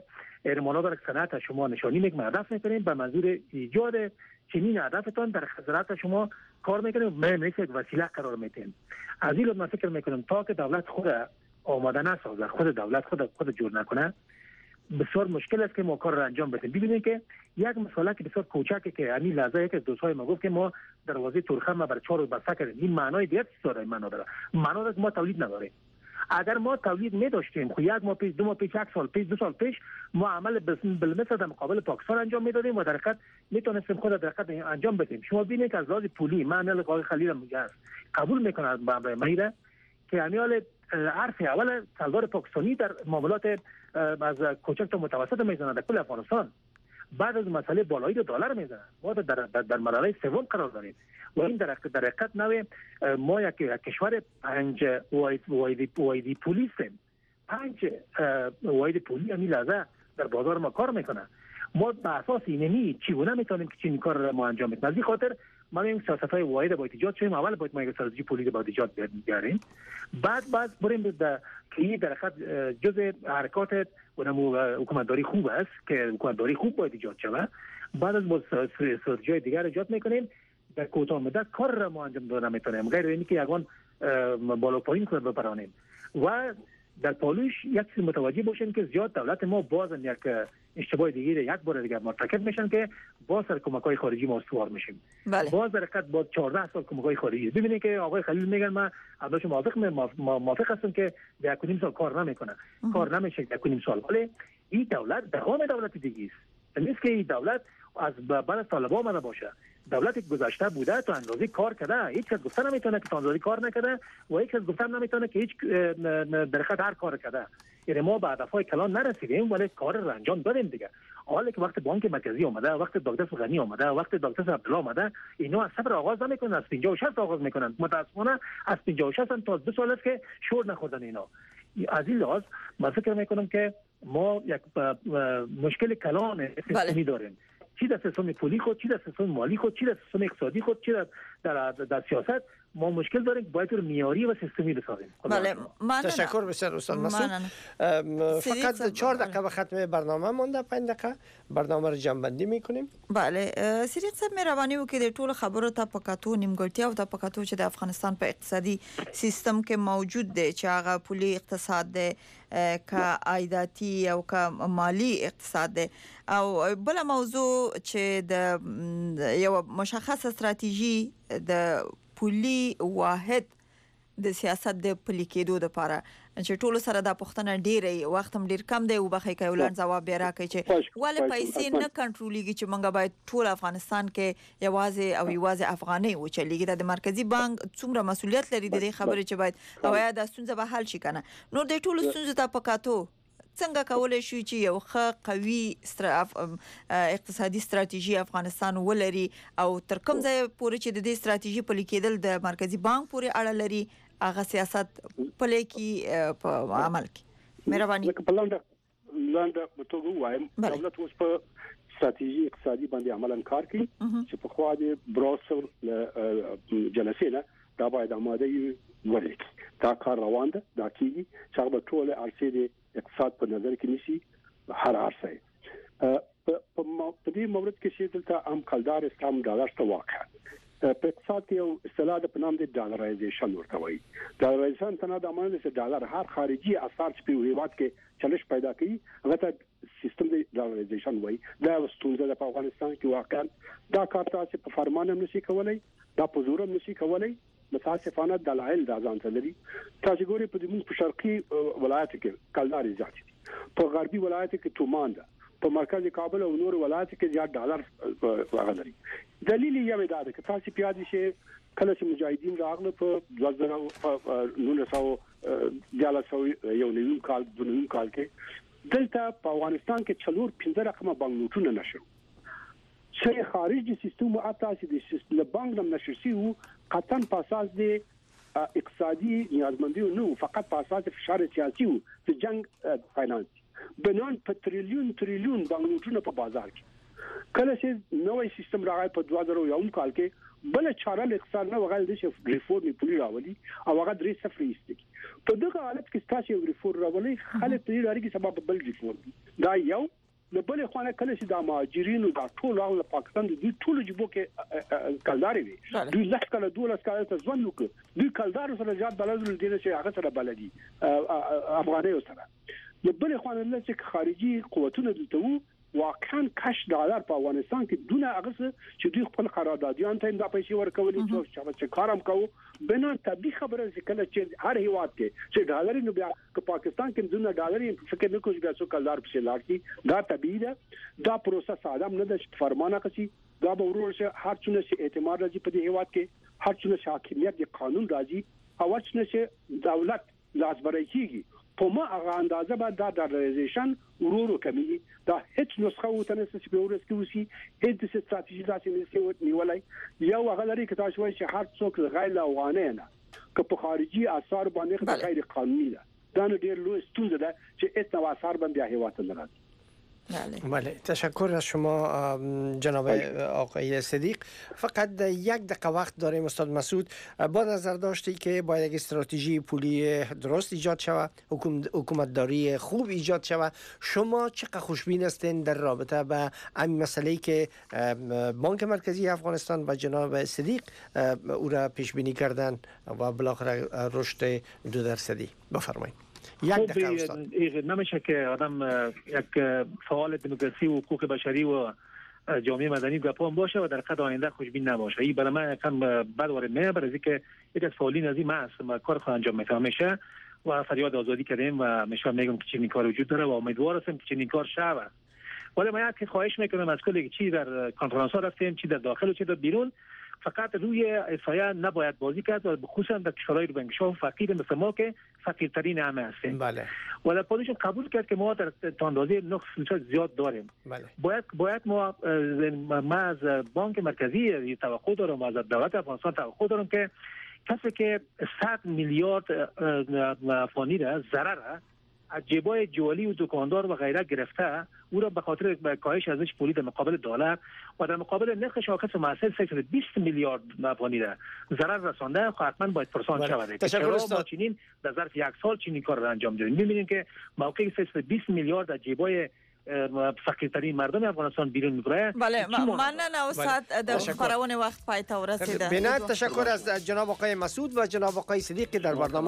Speaker 2: صنعت شما نشانی میگم هدف میکنیم به منظور ایجاد چنین هدفتون در زراعت شما کار میکنیم مثل یک وسیله قرار میدیم. از این من فکر میکنم تا که دولت خود آماده نسازه، خود دولت خود جور نکنه بسیار مشکل است که ما کار را انجام بدیم. ببینید که یک مسئله که بسیار کوچکه که همین لحظه که دوستای ما گفت که ما دروازه تورخم ما بر 4 روز بسته کردیم، این معنای دیگه داره. معنا داره که ما تولید نداریم. اگر ما تولید می داشتیم خو یک ماه پیش، 2 ماه پیش، 1 سال پیش، 2 سال پیش ما عمل بالمثل در مقابل پاکستان انجام میدادیم و در حقیقت میتونستیم خود در حقیقت انجام بدیم. شما ببینید که از لحاظ پولی من آقای خلیل میگه قبول میکنه با مهیره که امیال عرف اول سالدار پاکستانی در معاملات از کوچک تا متوسط میزنه در کل افغانستان، بعد از مسئله بالایی دلار میزنه. ما در مرحله سوم قرار داریم و این در حقیقت نوع ما یک کشور 5 وایدی پولی هستیم. 5 واحد پولی همین لحظه در بازار ما کار میکنه. ما به اساس اینمی چگونه میتونیم که چنین کار را ما انجام بدیم؟ از این خاطر ما این سیاست‌های واحد باید ایجاد شیم. اول باید ما یک استراتژی پولی باید ایجاد بیاریم، بعد بریم در که در حقیقت جزء حرکات حکومتداری خوب است که حکومتداری خوب باید ایجاد شود. بعد از استراتژی دیگر ایجاد میکنیم در کوتاه مدت کار را ما انجام دادن میتونیم، غیر اینکه یگان بالا پایین کنیم بپرانیم. و در پالوش یک چیز متوجه باشیم که زیاد دولت ما باز یک اشتباه دیگه یک بار دیگه مرتکب میشن که باز سر کمک‌های خارجی ما استوار میشیم. باز در حقیقت با 14 سال کمک‌های خارجی ببینید که آقای خلیل میگن من البته موافق هستم که به 1.5 سال کار نمیکنه. کار نمیشه 1.5 سال، ولی این دولت دوام دولت دیگه است. نیست که این دولت از بعد از طالبان آمده باشه. دولت گذشته بوده تا اندازه کار کرده، هیچ کس گفته نمیتونه که تا اندازه کار نکرده و هیچ کس گفته نمیتونه که هیچ در حقیقت هر کار کرده. یعنی ما به هدفهای کلان نرسیدیم ولی کار را انجام دادیم دیگه. حالا که وقت بانک مرکزی اومده، وقت دکتر غنی اومده، وقت دکتر عبدالله اومده، اینا از صفر آغاز نمیکنن، از 50 و 60 آغاز میکنن. متاسفانه از 50 و 60 تا 2 سال است که شور نخوردن اینا. از این لحاظ من فکر میکنم که ما یک مشکل کلان سیستمی داریم. چی در سیستم پولی خود، چی در سیستم مالی خود، چی در سیستم اقتصادی خود، چی در سیاست ما مشکل داریم. باید رو معیاری و سیستمی بسازیم.
Speaker 3: بله،
Speaker 4: تشکر بسیار استاد مسعود. فقط 4 دقیقه به ختم برنامه مونده، 5 دقیقه برنامه رو جمع‌بندی میکنیم.
Speaker 3: بله، صدیق صاحب مهرباني وکړي د ټول خبرو ته پکاتو نیمګړتیا او ته پکاتو چې د افغانستان په اقتصادي سیستم کې موجود دی چې هغه پولی اقتصاد دی کا عایداتی او کا مالی اقتصاد دی، او بل موضوع چې د یو مشخصه استراتیژي د پولی واحد د سیاست د پلي کېدو لپاره چې ټول سره د پښتنه ډېرې وخت هم ډېر کم دی او بخې کوي ولر جواب به راکړي چې ولې پیسې نه کنټرولېږي چې موږ باید ټول افغانستان کې یوازې افغاني و چلیږي. د مرکزی بانک څومره مسولیت لري د دې خبرې چې باید او یا د ستونزه به حل شي کنه. نو د ټول ستونزه ته پکاتو څنګه کولای شو چې یو ښه قوي اقتصادي ستراتیژي افغانستان ولري او تر کوم ځای پورې چې د دې ستراتیژي پلي کېدل د مرکزی بانک پورې اړه لري هغه سیاست پلي کې په عمل کې. مهرباني
Speaker 5: لاندې متوګو وایم دولت اوس په ستراتیژي اقتصادي باندې عملاً کار کوي چې په خوا د بروسل جلسې نه دا باید آماده وي. دا کار روان ده، دا کیږي چې هغه ټول ارسي اقتصاد په نظر کې نیسي هر ارسه. په دې مورد کې چې دلته عام کلدار اسلام ډالر ته واقع په اقتصاد کې یو اصطلاح د پنام د ډالرایزیشن ورته وایي. ډالرایزیشن ته د امانت چې ډالر هر خارجي اثر چې په هیواد کې چلش پیدا کوي هغه ته سیستم د ډالرایزیشن وایي. دا ستونزه په افغانستان کې واقعا دا کار تاسو په فرمان هم نشي کولای، دا په زور هم نشي کولای. متاسفانه دلایل د ځان ته لري. تاسو ګورئ په دې په شرقي ولایت کې کلدار زیات دي، په غربي ولایت کې تومان ده، په مرکزی کابل او نور ولایت کې زیات ډالر راغلي. دلیل یې دا ده چې تاسو پیادي شي کله چې مجاهدین راغله په 2019 کال کې دلته په افغانستان کې 4-15 رقمه بانک نوټونه نشو چې خارجي سیستم او تاسو د سیستم بانک نم نشر سی او قطعا په اساس د اقتصادي نیازمندي نو فقط په اساس فشار سیاسي او د جنگ فاینانس بنان په تریلیون بانک نوټونه په بازار کې کله چې نوې سیستم راغی په 2001 کال کې بل چاره اقتصاد نه وغل د ریفورم پولی راولي او هغه 3.0 ایستګي. په دغه حالت کې تاسو ریفورم راولي خلک دې لري کې سبب بل ریفورم دا یو د بل خوانه کله چې د مهاجرینو د ټول راغله پاکستان د ټول جبو کې کلداري وي دوی لږ کله 12 کال ته ځوان وکړي دوی کلدار سره زیات بلد دي چې هغه سره بلدي افغاني سره د بل خوانه چې خارجي قوتونه دلته واقعا کاش ډالر په افغانستان کې دونه هغه چې دوی خپل قراردادیان ته د پیسې ورکولې چې کارم کوي بنا طبيعي خبره چې کله چې هر هیواد کې چې ډالر نو بیا په پاکستان کې دونه ډالر فکر نه کوي چې څو کلدار په لاړ دا طبيعي ده دا پروسه ساده نه ده فرمانه کوي دا به ورور چې هر څونه چې اعتماد راځي په دې هیواد کې هر څونه چې حاکمیت د قانون راځي او څونه چې دولت لاسبري کیږي په ما هغه اندازه به دا ډالرایزیشن ورورو کمی دا هیڅ نسخه وته نه چې په ورس کې وسی هیڅ ستراتیژي داسې نشي نیولای یو هغه لري چې تاسو وایي چې هر څوک غیر افغاني نه که په خارجي اثار باندې غیر قانوني ده دا نه ډیر لوی ستونزه ده چې هیڅ نو اثر باندې هیواد نه راځي.
Speaker 4: بله تشکر از شما جناب آقای صدیق. فقط یک دقیقه وقت داریم استاد مسعود. با نظر داشتی که باید یک استراتژی پولی درست ایجاد شود حکومتداری خوب ایجاد شود شما چقدر خوشبین هستین در رابطه با این مسئله‌ای که بانک مرکزی افغانستان و جناب صدیق او را پیش بینی کردن و بالاخره رشد 2% بفرمایید. یک دقیقه استاد.
Speaker 2: نمیشه که آدم یک فعال دموکراسی و حقوق بشری و جامعه مدنی گپان باشه و در قد آینده خوشبین نباشه. این برای من کم بد وارد میاد، برای اینکه یک از فعالین از این من هستم، کار خود انجام میتونم میشه و فریاد آزادی کردیم و میشه میگم که چنین کار وجود داره و امیدوار هستم که چنین کار شود. ولی من یک خواهش میکنم از کلی چی در کنفرانس ها رفتیم، چی در داخل و چی در بیرون، فقط روی ایفایا نباید بازی کرد و خصوصا در کشورهای رو انکشاف فقیر مثل ما که فقیرترین همه هستیم.
Speaker 4: بله.
Speaker 2: و در پوزیشن قبول کرد که ما در تاندازی نقص زیاد داریم.
Speaker 4: بله.
Speaker 2: باید ما از بانک مرکزی توقع دارم و از دولت افغانستان توقع دارم که کسی که 100 میلیارد افغانی را ضرر از جیبای جوالی و دکاندار و غیره گرفته، او را به خاطر کاهش ارزش پولی در مقابل دلار و در مقابل نرخ شاخص محصول 320 میلیارد افغانی را ضرر رسانده، حتما باید پرسان شود.
Speaker 4: تشکر استاد.
Speaker 2: ما چنین در ظرف یک سال چنین کار را انجام دادیم. می‌بینیم که موقعی 320 میلیارد از جیبای فقیرترین مردم افغانستان بیرون می‌بره.
Speaker 3: بله، من استاد در خبرونه وقت پای تا رسیده.
Speaker 4: بنات تشکر از جناب آقای مسعود و جناب آقای صدیقی در برنامه